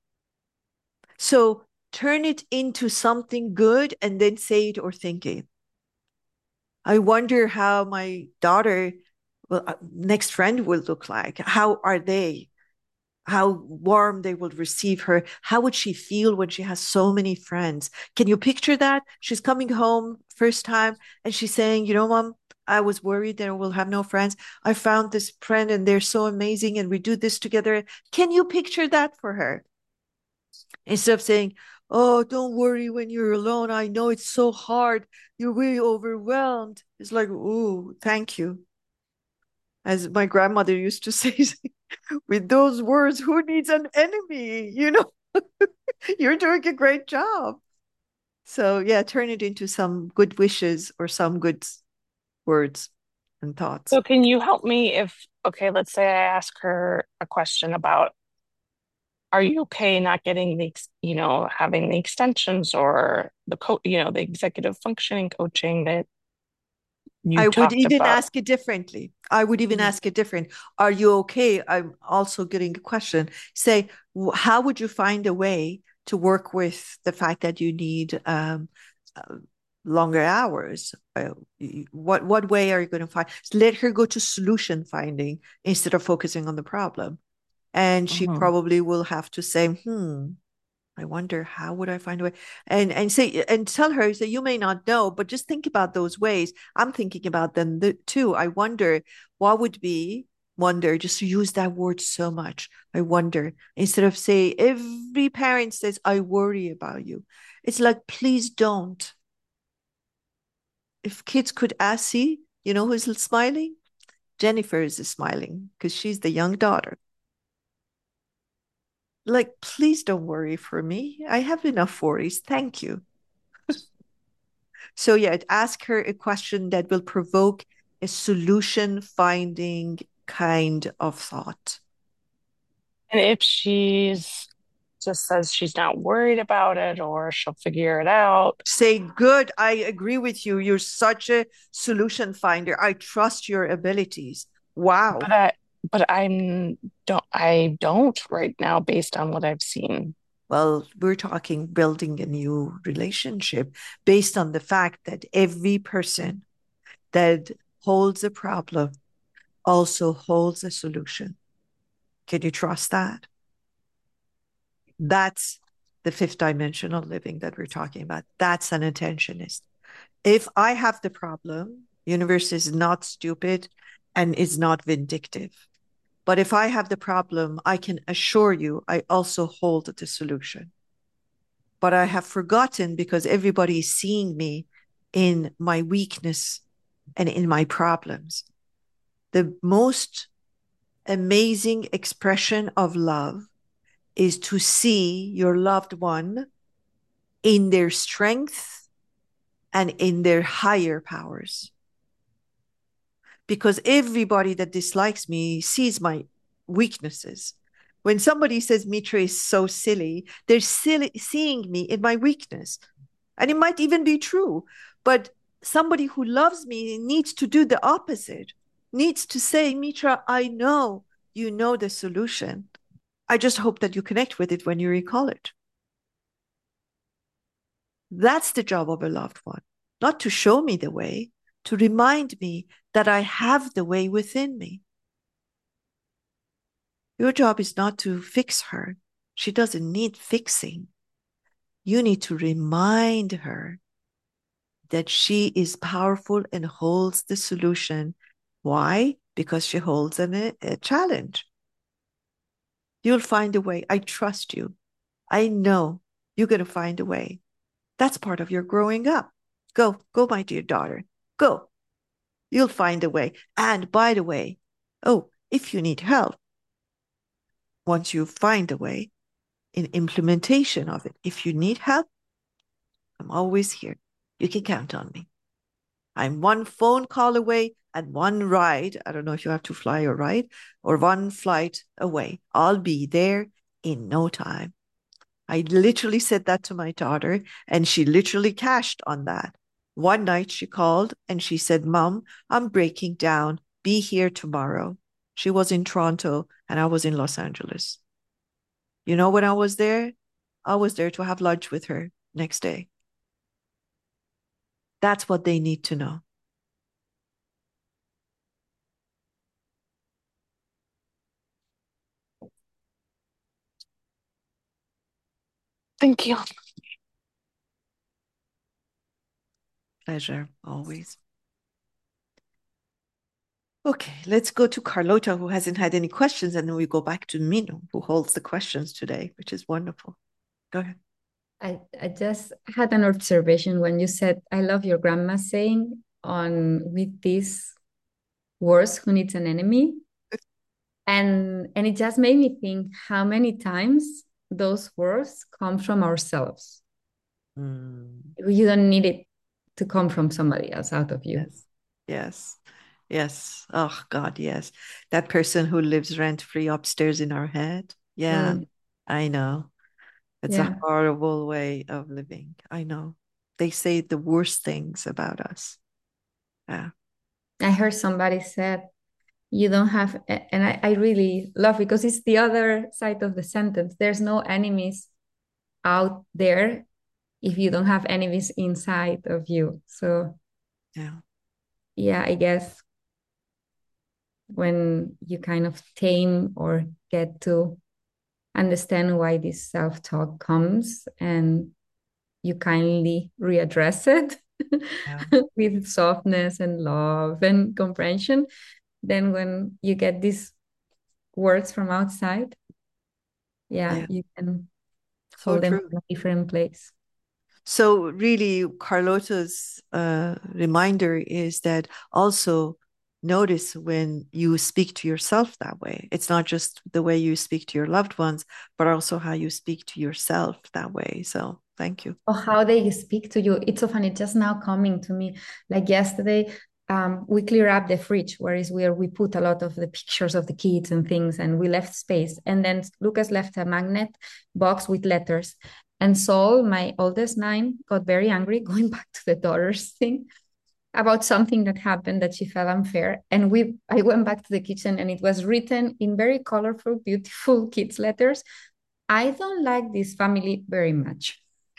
So turn it into something good and then say it or think it. I wonder how my daughter, well, next friend will look like. How are they? How warm they will receive her. How would she feel when she has so many friends? Can you picture that? She's coming home first time and she's saying, you know, Mom, I was worried that I will have no friends. I found this friend and they're so amazing and we do this together. Can you picture that for her? Instead of saying, oh, don't worry when you're alone. I know it's so hard. You're really overwhelmed. It's like, oh, thank you. As my grandmother used to say, with those words, who needs an enemy? You know, you're doing a great job. So, yeah, turn it into some good wishes or some good words and thoughts. So can you help me if, okay, let's say I ask her a question about, are you okay not getting having the extensions or the executive functioning coaching that you I would talked even about? ask it differently. I would even Mhm. ask it different. Are you okay? I'm also getting a question. Say, how would you find a way to work with the fact that you need uh, longer hours? What way are you going to find? Let her go to solution finding instead of focusing on the problem. And she Mhm. probably will have to say, I wonder how would I find a way, and say, and tell her, say, you may not know, but just think about those ways. I'm thinking about them too. I wonder what would be, wonder, just to use that word so much. I wonder, instead of say, every parent says, I worry about you. It's like, please don't. If kids could ask, see, you know who's smiling? Jennifer is smiling because she's the young daughter. Like, please don't worry for me. I have enough worries. Thank you. So, yeah, ask her a question that will provoke a solution finding kind of thought. And if she's just says she's not worried about it or she'll figure it out, Say, good, I agree with you. You're such a solution finder. I trust your abilities. but Wow. I but I don't right now based on what I've seen. Well, we're talking building a new relationship based on the fact that every person that holds a problem also holds a solution. Can you trust that? That's the fifth dimensional living that we're talking about. That's an attentionist. If I have the problem, universe is not stupid and is not vindictive. But if I have the problem, I can assure you I also hold the solution. But I have forgotten because everybody is seeing me in my weakness and in my problems. The most amazing expression of love is to see your loved one in their strength and in their higher powers. Because everybody that dislikes me sees my weaknesses. When somebody says Mitra is so silly, they're seeing me in my weakness. And it might even be true. But somebody who loves me needs to do the opposite, needs to say, Mitra, I know you know the solution. I just hope that you connect with it when you recall it. That's the job of a loved one, not to show me the way, to remind me that I have the way within me. Your job is not to fix her. She doesn't need fixing. You need to remind her that she is powerful and holds the solution. Why? Because she holds a challenge. You'll find a way. I trust you. I know you're going to find a way. That's part of your growing up. Go, my dear daughter. Go. You'll find a way. And by the way, oh, if you need help, once you find a way in implementation of it, if you need help, I'm always here. You can count on me. I'm one phone call away and one ride. I don't know if you have to fly or ride or one flight away. I'll be there in no time. I literally said that to my daughter, and she literally cashed on that. One night she called and she said, Mom, I'm breaking down. Be here tomorrow. She was in Toronto and I was in Los Angeles. You know, when I was there to have lunch with her next day. That's what they need to know. Thank you. Pleasure, always. Okay, let's go to Carlota, who hasn't had any questions, and then we go back to Mino, who holds the questions today, which is wonderful. Go ahead. I just had an observation when you said, I love your grandma saying on with these words, who needs an enemy? And it just made me think how many times those words come from ourselves. You don't need it to come from somebody else out of you. Yes. Yes. Yes. Oh, God, yes. That person who lives rent-free upstairs in our head. Yeah, I know. It's a horrible way of living. I know. They say the worst things about us. Yeah. I heard somebody said, you don't have, and I really love because it's the other side of the sentence. There's no enemies out there if you don't have enemies inside of you. So, yeah, I guess when you kind of tame or get to understand why this self-talk comes and you kindly readdress it with softness and love and comprehension, then when you get these words from outside, you can hold them in a different place. So really, Carlota's reminder is that also notice when you speak to yourself that way. It's not just the way you speak to your loved ones, but also how you speak to yourself that way. So thank you. Or how they speak to you. It's so funny, just now coming to me. Like yesterday, we clear up the fridge, whereas we put a lot of the pictures of the kids and things, and we left space. And then Lucas left a magnet box with letters. And Saul, my oldest 9, got very angry going back to the daughter's thing about something that happened that she felt unfair. And I went back to the kitchen and it was written in very colorful, beautiful kids' letters. I don't like this family very much.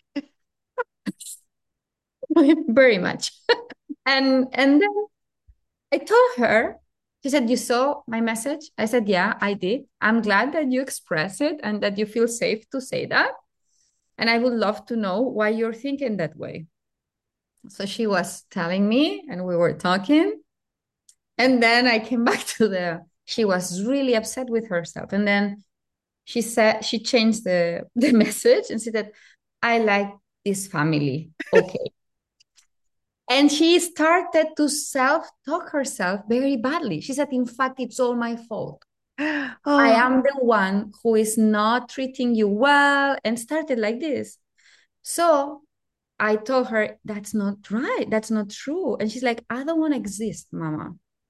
Very much. And then I told her, she said, you saw my message? I said, yeah, I did. I'm glad that you express it and that you feel safe to say that. And I would love to know why you're thinking that way. So she was telling me and we were talking. And then I came back to she was really upset with herself. And then she said, she changed the message and said, I like this family. Okay. And she started to self-talk herself very badly. She said, in fact, it's all my fault. I am the one who is not treating you well, and started like this. So I told her, that's not right. That's not true. And she's like, I don't want to exist, Mama.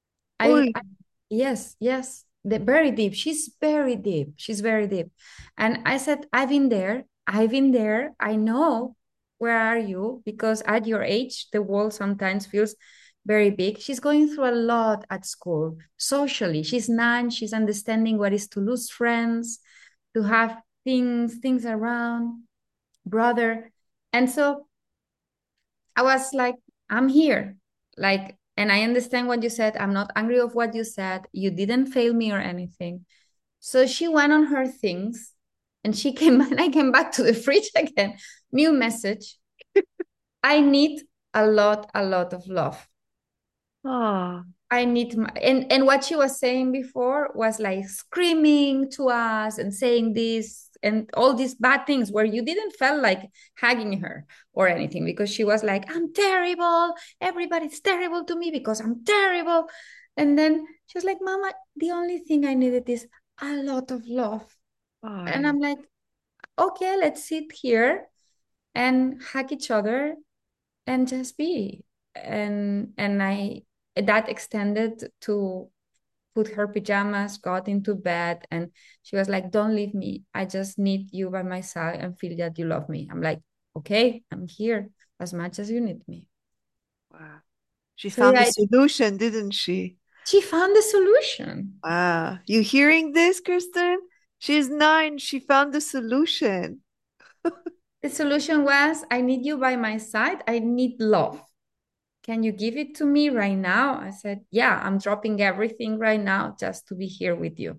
Yes. Very deep. She's very deep. She's very deep. And I said, I've been there. I know. Where are you? Because at your age, the world sometimes feels very big. She's going through a lot at school, socially. She's 9. She's understanding what is to lose friends, to have things around, brother. And so I was like, I'm here. Like, And I understand what you said. I'm not angry of what you said. You didn't fail me or anything. So she went on her things and she came and I came back to the fridge again. New message. I need a lot of love. Oh, I need my, and what she was saying before was like screaming to us and saying this and all these bad things where you didn't feel like hugging her or anything because she was like, I'm terrible. Everybody's terrible to me because I'm terrible. And then she was like, Mama, the only thing I needed is a lot of love. And I'm like, okay, let's sit here and hug each other and just be. And I that extended to put her pajamas, got into bed, and she was like, don't leave me. I just need you by my side and feel that you love me. I'm like, okay, I'm here as much as you need me. wow. She So found the yeah, solution, didn't she? she found the solution. Wow. You hearing this, Kristen? She's 9. She found the solution. The solution was, I need you by my side. I need love. Can you give it to me right now? I said, yeah, I'm dropping everything right now just to be here with you.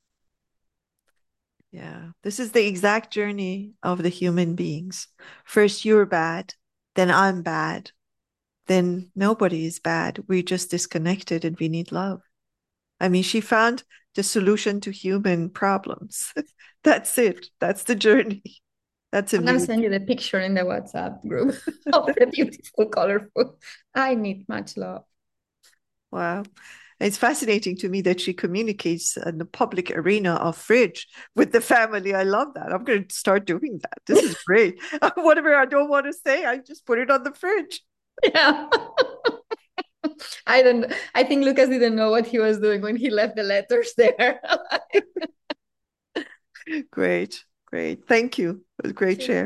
Yeah. This is the exact journey of the human beings. First, you're bad, then I'm bad, then nobody is bad. We're just disconnected and we need love. I mean, she found the solution to human problems. That's it. That's the journey. That's I'm gonna amazing. send you the picture in the WhatsApp group of the beautiful, colorful. I need much love. Wow. It's fascinating to me that she communicates in the public arena of fridge with the family. I love that. I'm going to start doing that. This is great. Whatever I don't want to say, I just put it on the fridge. Yeah. I think Lucas didn't know what he was doing when he left the letters there. Great. Great. Thank you. It was a great share.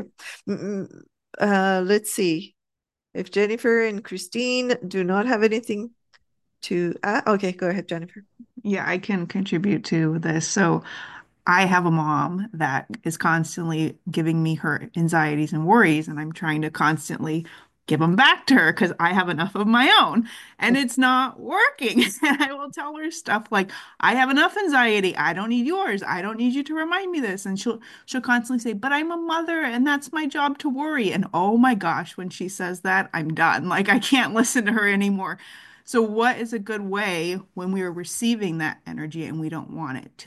Let's see. If Jennifer and Christine do not have anything to add, okay, go ahead, Jennifer. Yeah, I can contribute to this. So I have a mom that is constantly giving me her anxieties and worries, and I'm trying to constantly give them back to her because I have enough of my own, and it's not working. And I will tell her stuff like, "I have enough anxiety. I don't need yours. I don't need you to remind me this." And she'll constantly say, "But I'm a mother, and that's my job to worry." And oh my gosh, when she says that, I'm done. Like I can't listen to her anymore. So what is a good way when we are receiving that energy and we don't want it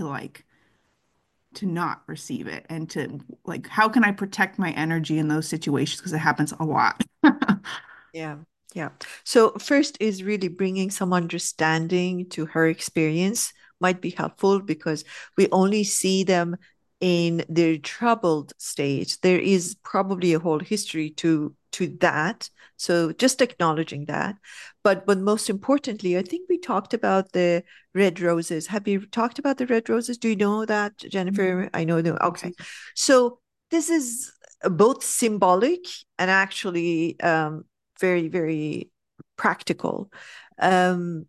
to not receive it and to like how can I protect my energy in those situations because it happens a lot. Yeah. Yeah. So first is really bringing some understanding to her experience might be helpful because we only see them in their troubled state. There is probably a whole history to that. So just acknowledging that. But most importantly, I think we talked about the red roses. Have you talked about the red roses? Do you know that, Jennifer? I know. No. Okay. So this is both symbolic and actually very, very practical. Um,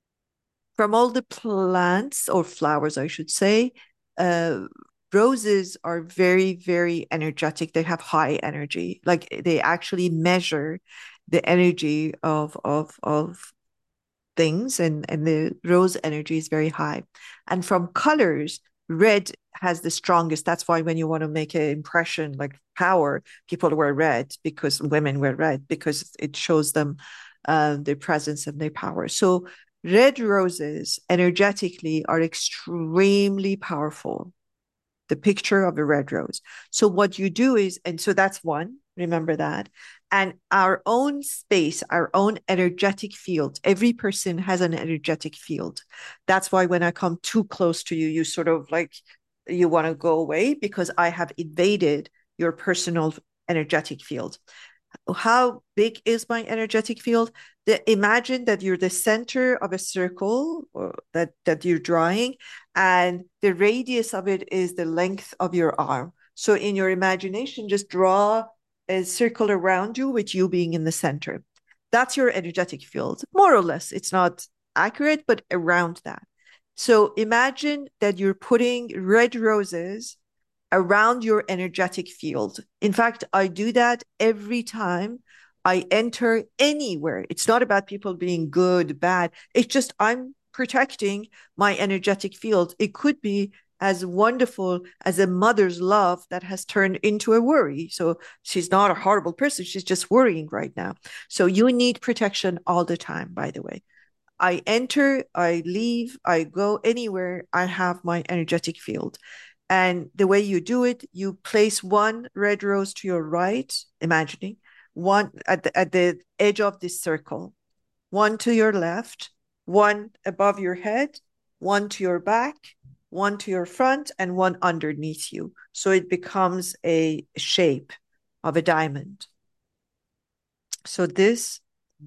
from all the plants or flowers, I should say, uh, roses are very, very energetic. They have high energy. Like they actually measure the energy of things, and the rose energy is very high. And from colors, red has the strongest. That's why when you want to make an impression like power, people wear red because women wear red because it shows them their presence and their power. So red roses energetically are extremely powerful. The picture of a red rose. So what you do is, and so that's one, remember that. And our own space, our own energetic field, every person has an energetic field. That's why when I come too close to you, you sort of like, you want to go away because I have invaded your personal energetic field. How big is my energetic field? Imagine that you're the center of a circle or that you're drawing, and the radius of it is the length of your arm. So in your imagination, just draw a circle around you with you being in the center. That's your energetic field, more or less. It's not accurate, but around that. So imagine that you're putting red roses around your energetic field. In fact, I do that every time I enter anywhere. It's not about people being good, bad. It's just I'm protecting my energetic field. It could be as wonderful as a mother's love that has turned into a worry. So she's not a horrible person. She's just worrying right now. So you need protection all the time, by the way. I enter, I leave, I go anywhere, I have my energetic field. And the way you do it, you place one red rose to your right, imagining one at the edge of this circle, one to your left, one above your head, one to your back, one to your front, and one underneath you. So it becomes a shape of a diamond. So this,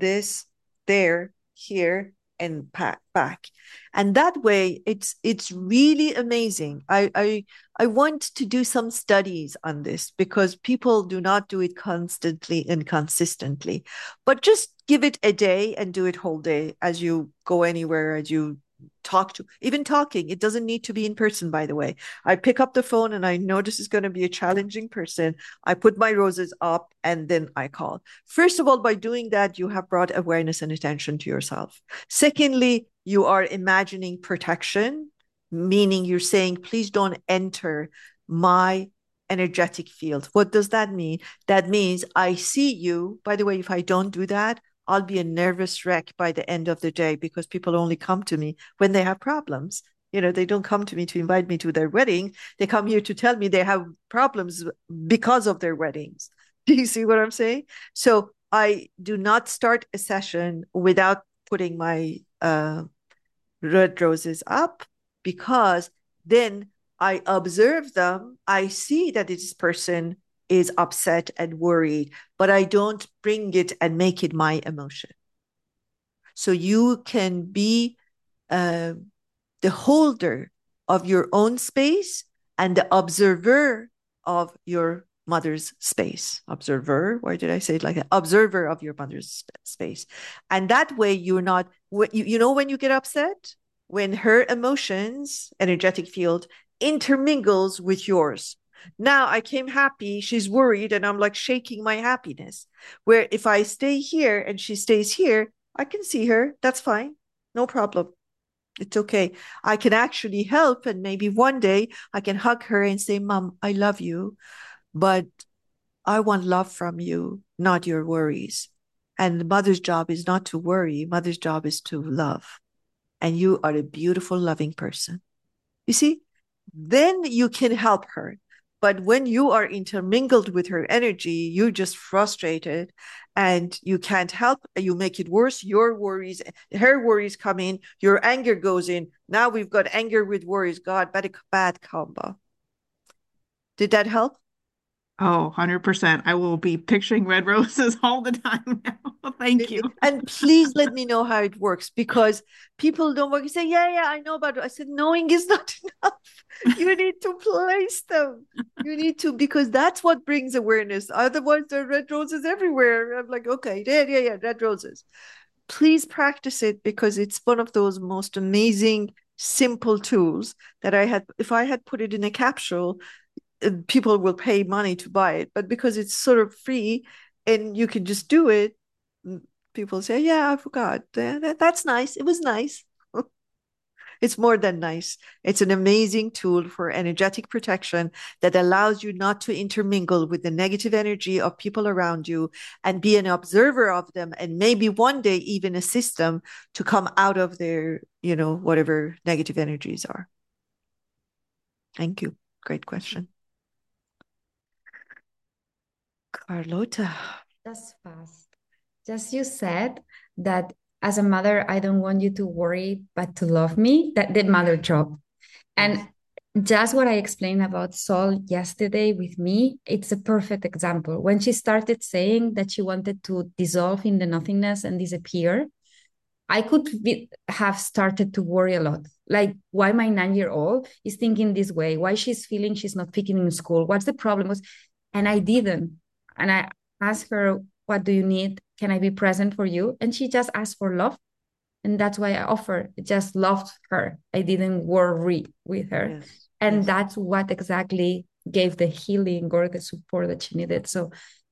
there, here, and back. And that way it's really amazing. I want to do some studies on this because people do not do it constantly and consistently. But just give it a day and do it whole day as you go anywhere, as you talk to, even talking. It doesn't need to be in person, by the way. I pick up the phone and I know this is going to be a challenging person. I put my roses up and then I call. First of all, by doing that, you have brought awareness and attention to yourself. Secondly, you are imagining protection, meaning you're saying, please don't enter my energetic field. What does that mean? That means I see you. By the way, if I don't do that, I'll be a nervous wreck by the end of the day because people only come to me when they have problems. You know, they don't come to me to invite me to their wedding. They come here to tell me they have problems because of their weddings. Do you see what I'm saying? So I do not start a session without putting my red roses up because then I observe them. I see that this person is upset and worried, but I don't bring it and make it my emotion. So you can be the holder of your own space and the observer of your mother's space. Observer, why did I say it like that? Observer of your mother's space. And that way you're not, you know, when you get upset, when her emotions, energetic field, intermingles with yours. Now I came happy, she's worried, and I'm like shaking my happiness. Where if I stay here and she stays here, I can see her. That's fine. No problem. It's okay. I can actually help. And maybe one day I can hug her and say, Mom, I love you, but I want love from you, not your worries. And mother's job is not to worry. Mother's job is to love. And you are a beautiful, loving person. You see, then you can help her. But when you are intermingled with her energy, you're just frustrated and you can't help. You make it worse. Your worries, her worries come in, your anger goes in. Now we've got anger with worries. God, bad combo. Did that help? Oh, 100%. I will be picturing red roses all the time now. Thank you. And please let me know how it works because people don't want to say, yeah, I know about it. I said, knowing is not enough. You need to place them. You need to, because that's what brings awareness. Otherwise, there are red roses everywhere. I'm like, okay, yeah, red roses. Please practice it because it's one of those most amazing, simple tools that if I had put it in a capsule, people will pay money to buy it. But because it's sort of free and you can just do it, people say, yeah, I forgot. That's nice. It was nice. It's more than nice. It's an amazing tool for energetic protection that allows you not to intermingle with the negative energy of people around you and be an observer of them and maybe one day even assist them to come out of their, whatever negative energies are. Thank you. Great question. Carlota. Just fast. Just you said that as a mother, I don't want you to worry, but to love me, that the mother job. And just what I explained about Sol yesterday with me, it's a perfect example. When she started saying that she wanted to dissolve in the nothingness and disappear, I could have started to worry a lot. Like, why my 9-year-old is thinking this way, why she's feeling she's not fitting in school, what's the problem? And I didn't. And I asked her, what do you need? Can I be present for you? And she just asked for love. And that's why I offered, just loved her. I didn't worry with her. Yes. And that's what exactly gave the healing or the support that she needed. So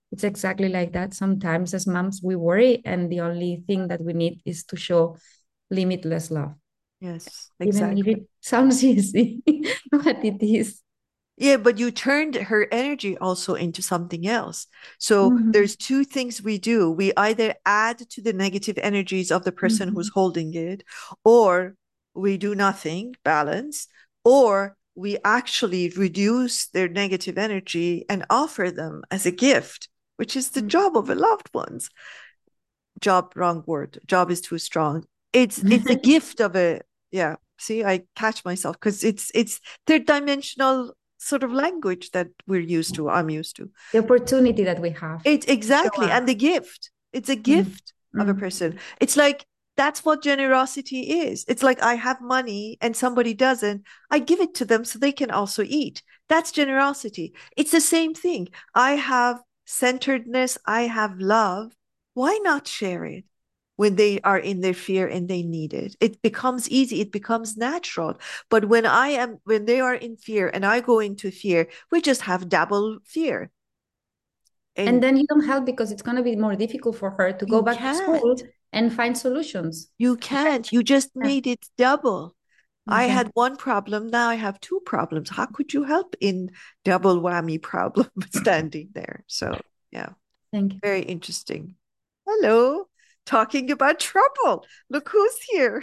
It's exactly like that. Sometimes as moms, we worry, and the only thing that we need is to show limitless love. Yes, Even if exactly. it sounds easy, but it is. Yeah, but you turned her energy also into something else. So Mhm, there's two things we do. We either add to the negative energies of the person who's mhm. holding it, or we do nothing, balance, or we actually reduce their negative energy and offer them as a gift, which is the job of a loved one's job, wrong word. Job is too strong. It's a gift of a, yeah. See, I catch myself because it's third dimensional sort of language that we're used to. I'm used to. The opportunity that we have It's to show exactly, up. and the gift. It's a Mm, gift of a mm. person. It's like that's what generosity is. It's like I have money and somebody doesn't. I give it to them so they can also eat. That's generosity. It's the same thing. I have centeredness. I have love. Why not share it when they are in their fear and they need it? It becomes easy. It becomes natural. But when they are in fear and I go into fear, we just have double fear. And And then you don't help because it's going to be more difficult for her to go you back to school can't. and find solutions. You can't. You just Yeah, made it double. I exactly. had one problem. Now I have two problems. How could you help in double whammy problem standing there? So, yeah, Thank you. very interesting. Hello. Talking about trouble. Look who's here.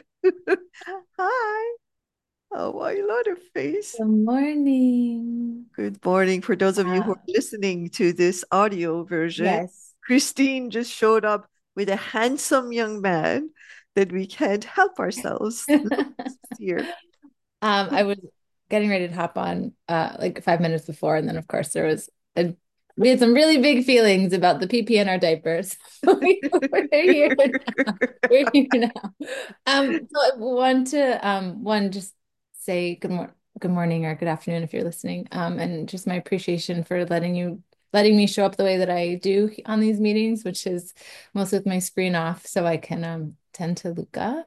Hi. How are you, Leatherface? Good morning. Good morning. For those of you who Uh, are listening to this audio version, yes. Christine just showed up with a handsome young man that we can't help ourselves. Here. I was getting ready to hop on like 5 minutes before, and then of course we had some really big feelings about the PP in our diapers. We're here now. We're here now. So I want to one just say good morning or good afternoon if you're listening. And just my appreciation for letting me show up the way that I do on these meetings, which is most with my screen off so I can tend to Luca.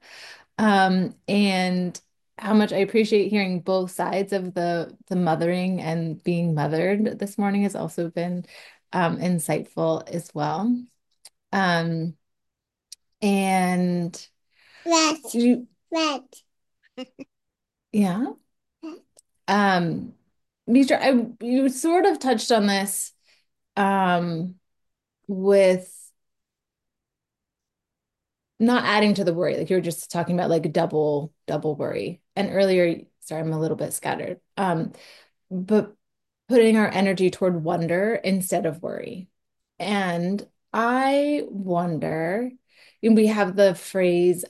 And how much I appreciate hearing both sides of the mothering and being mothered this morning has also been insightful as well. Um, and Red. you, Red. yeah. Um, Mitra, you sort of touched on this um with not adding to the worry, like you were just talking about like double worry. And earlier, sorry, I'm a little bit scattered. But putting our energy toward wonder instead of worry. And I wonder, and we have the phrase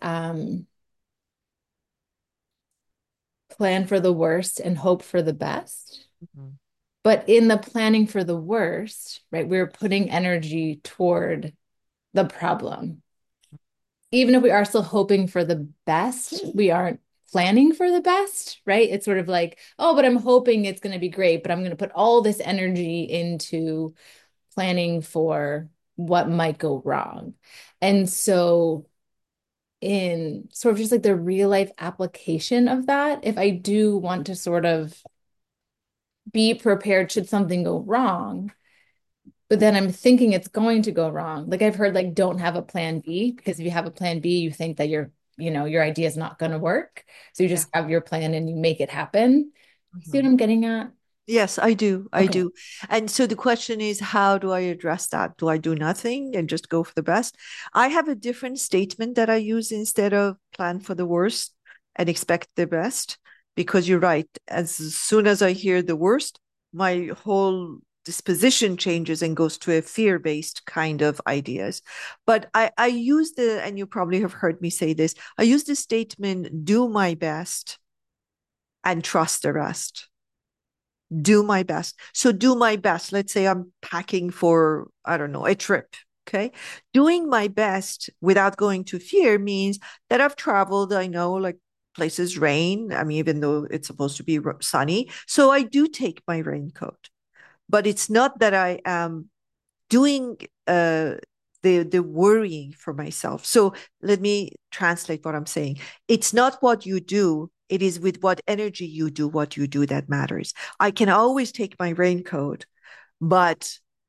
plan for the worst and hope for the best. Mhm. But in the planning for the worst, right, we're putting energy toward the problem. Even if we are still hoping for the best, we aren't planning for the best, right? It's sort of like, oh, but I'm hoping it's going to be great, but I'm going to put all this energy into planning for what might go wrong. And so, in sort of just like the real life application of that, if I do want to sort of be prepared should something go wrong, but then I'm thinking it's going to go wrong. Like I've heard like don't have a plan B because if you have a plan B, you think that your idea is not going to work. So you Yeah. just have your plan and you make it happen. See what Mhm. I'm getting at? Yes, I do. I Okay. do. And so the question is, how do I address that? Do I do nothing and just go for the best? I have a different statement that I use instead of plan for the worst and expect the best, because you're right. As soon as I hear the worst, my whole disposition changes and goes to a fear-based kind of ideas. But I use and you probably have heard me say this, I use the statement, do my best and trust the rest. Do my best. So do my best. Let's say I'm packing for, I don't know, a trip. Okay. Doing my best without going to fear means that I've traveled. I know like places rain. I mean, even though it's supposed to be sunny. So I do take my raincoat, but it's not that I am doing the worrying for myself. So let me translate what I'm saying. It's not what you do, it is with what energy you do what you do that matters. I can always take my raincoat, but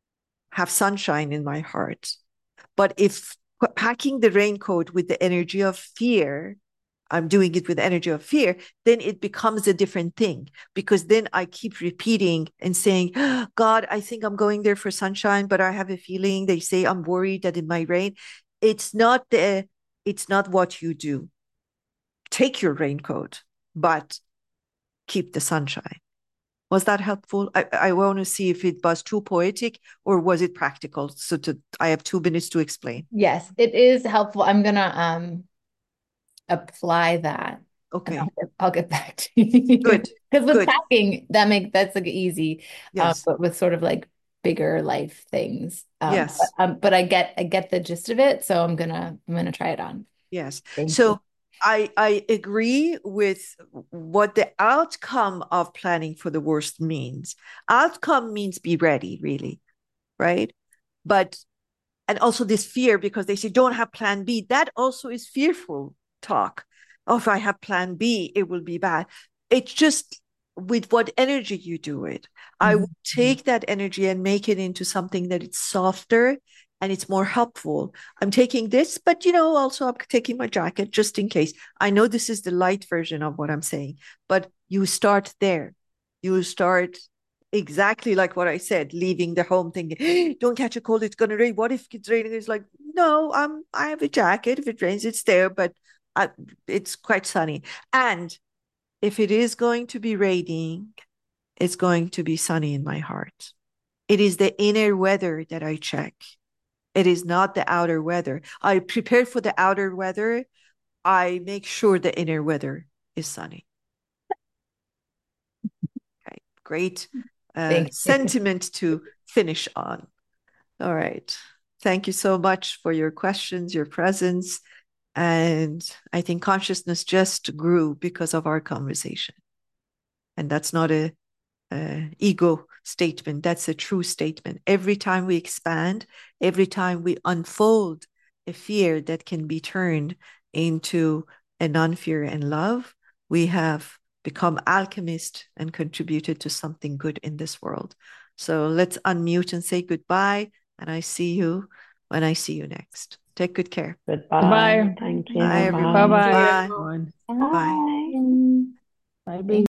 have sunshine in my heart. But if packing the raincoat with the energy of fear, I'm doing it with the energy of fear, then it becomes a different thing, because then I keep repeating and saying, oh, God, I think I'm going there for sunshine, but I have a feeling they say I'm worried that it might rain. It's not what you do. Take your raincoat, but keep the sunshine. Was that helpful? I want to see if it was too poetic or was it practical. So I have 2 minutes to explain. Yes, it is helpful. I'm gonna apply that. Okay. I'll get back to you. Good. Because with Good. packing, that's like easy. Yes. But with sort of like bigger life things. Yes. But I get the gist of it, so I'm gonna try it on. Yes. Thank So you. I agree with what the outcome of planning for the worst means. Outcome means be ready, really, right? But, and also this fear, because they say don't have plan B. That also is fearful talk. Oh, if I have plan B, it will be bad. It's just with what energy you do it. I would take that energy and make it into something that it's softer and it's more helpful. I'm taking this, but also I'm taking my jacket just in case. I know this is the light version of what I'm saying, but you start there. You start exactly like what I said, leaving the home thinking, don't catch a cold, it's going to rain. What if it's raining? It's like, no, I have a jacket. If it rains, it's there, but it's quite sunny. And if it is going to be raining, it's going to be sunny in my heart. It is the inner weather that I check. It is not the outer weather. I prepare for the outer weather. I make sure the inner weather is sunny. Okay, great sentiment to finish on. All right. Thank you so much for your questions, your presence. And I think consciousness just grew because of our conversation. And that's not a ego statement. That's a true statement. Every time we expand, every time we unfold a fear that can be turned into a non-fear and love, we have become alchemists and contributed to something good in this world. So let's unmute and say goodbye. And I see you when I see you next. Take good care. Goodbye. Bye. Thank you. Bye, everyone. Bye-bye. Bye. Everyone. Bye. Bye. Bye, baby.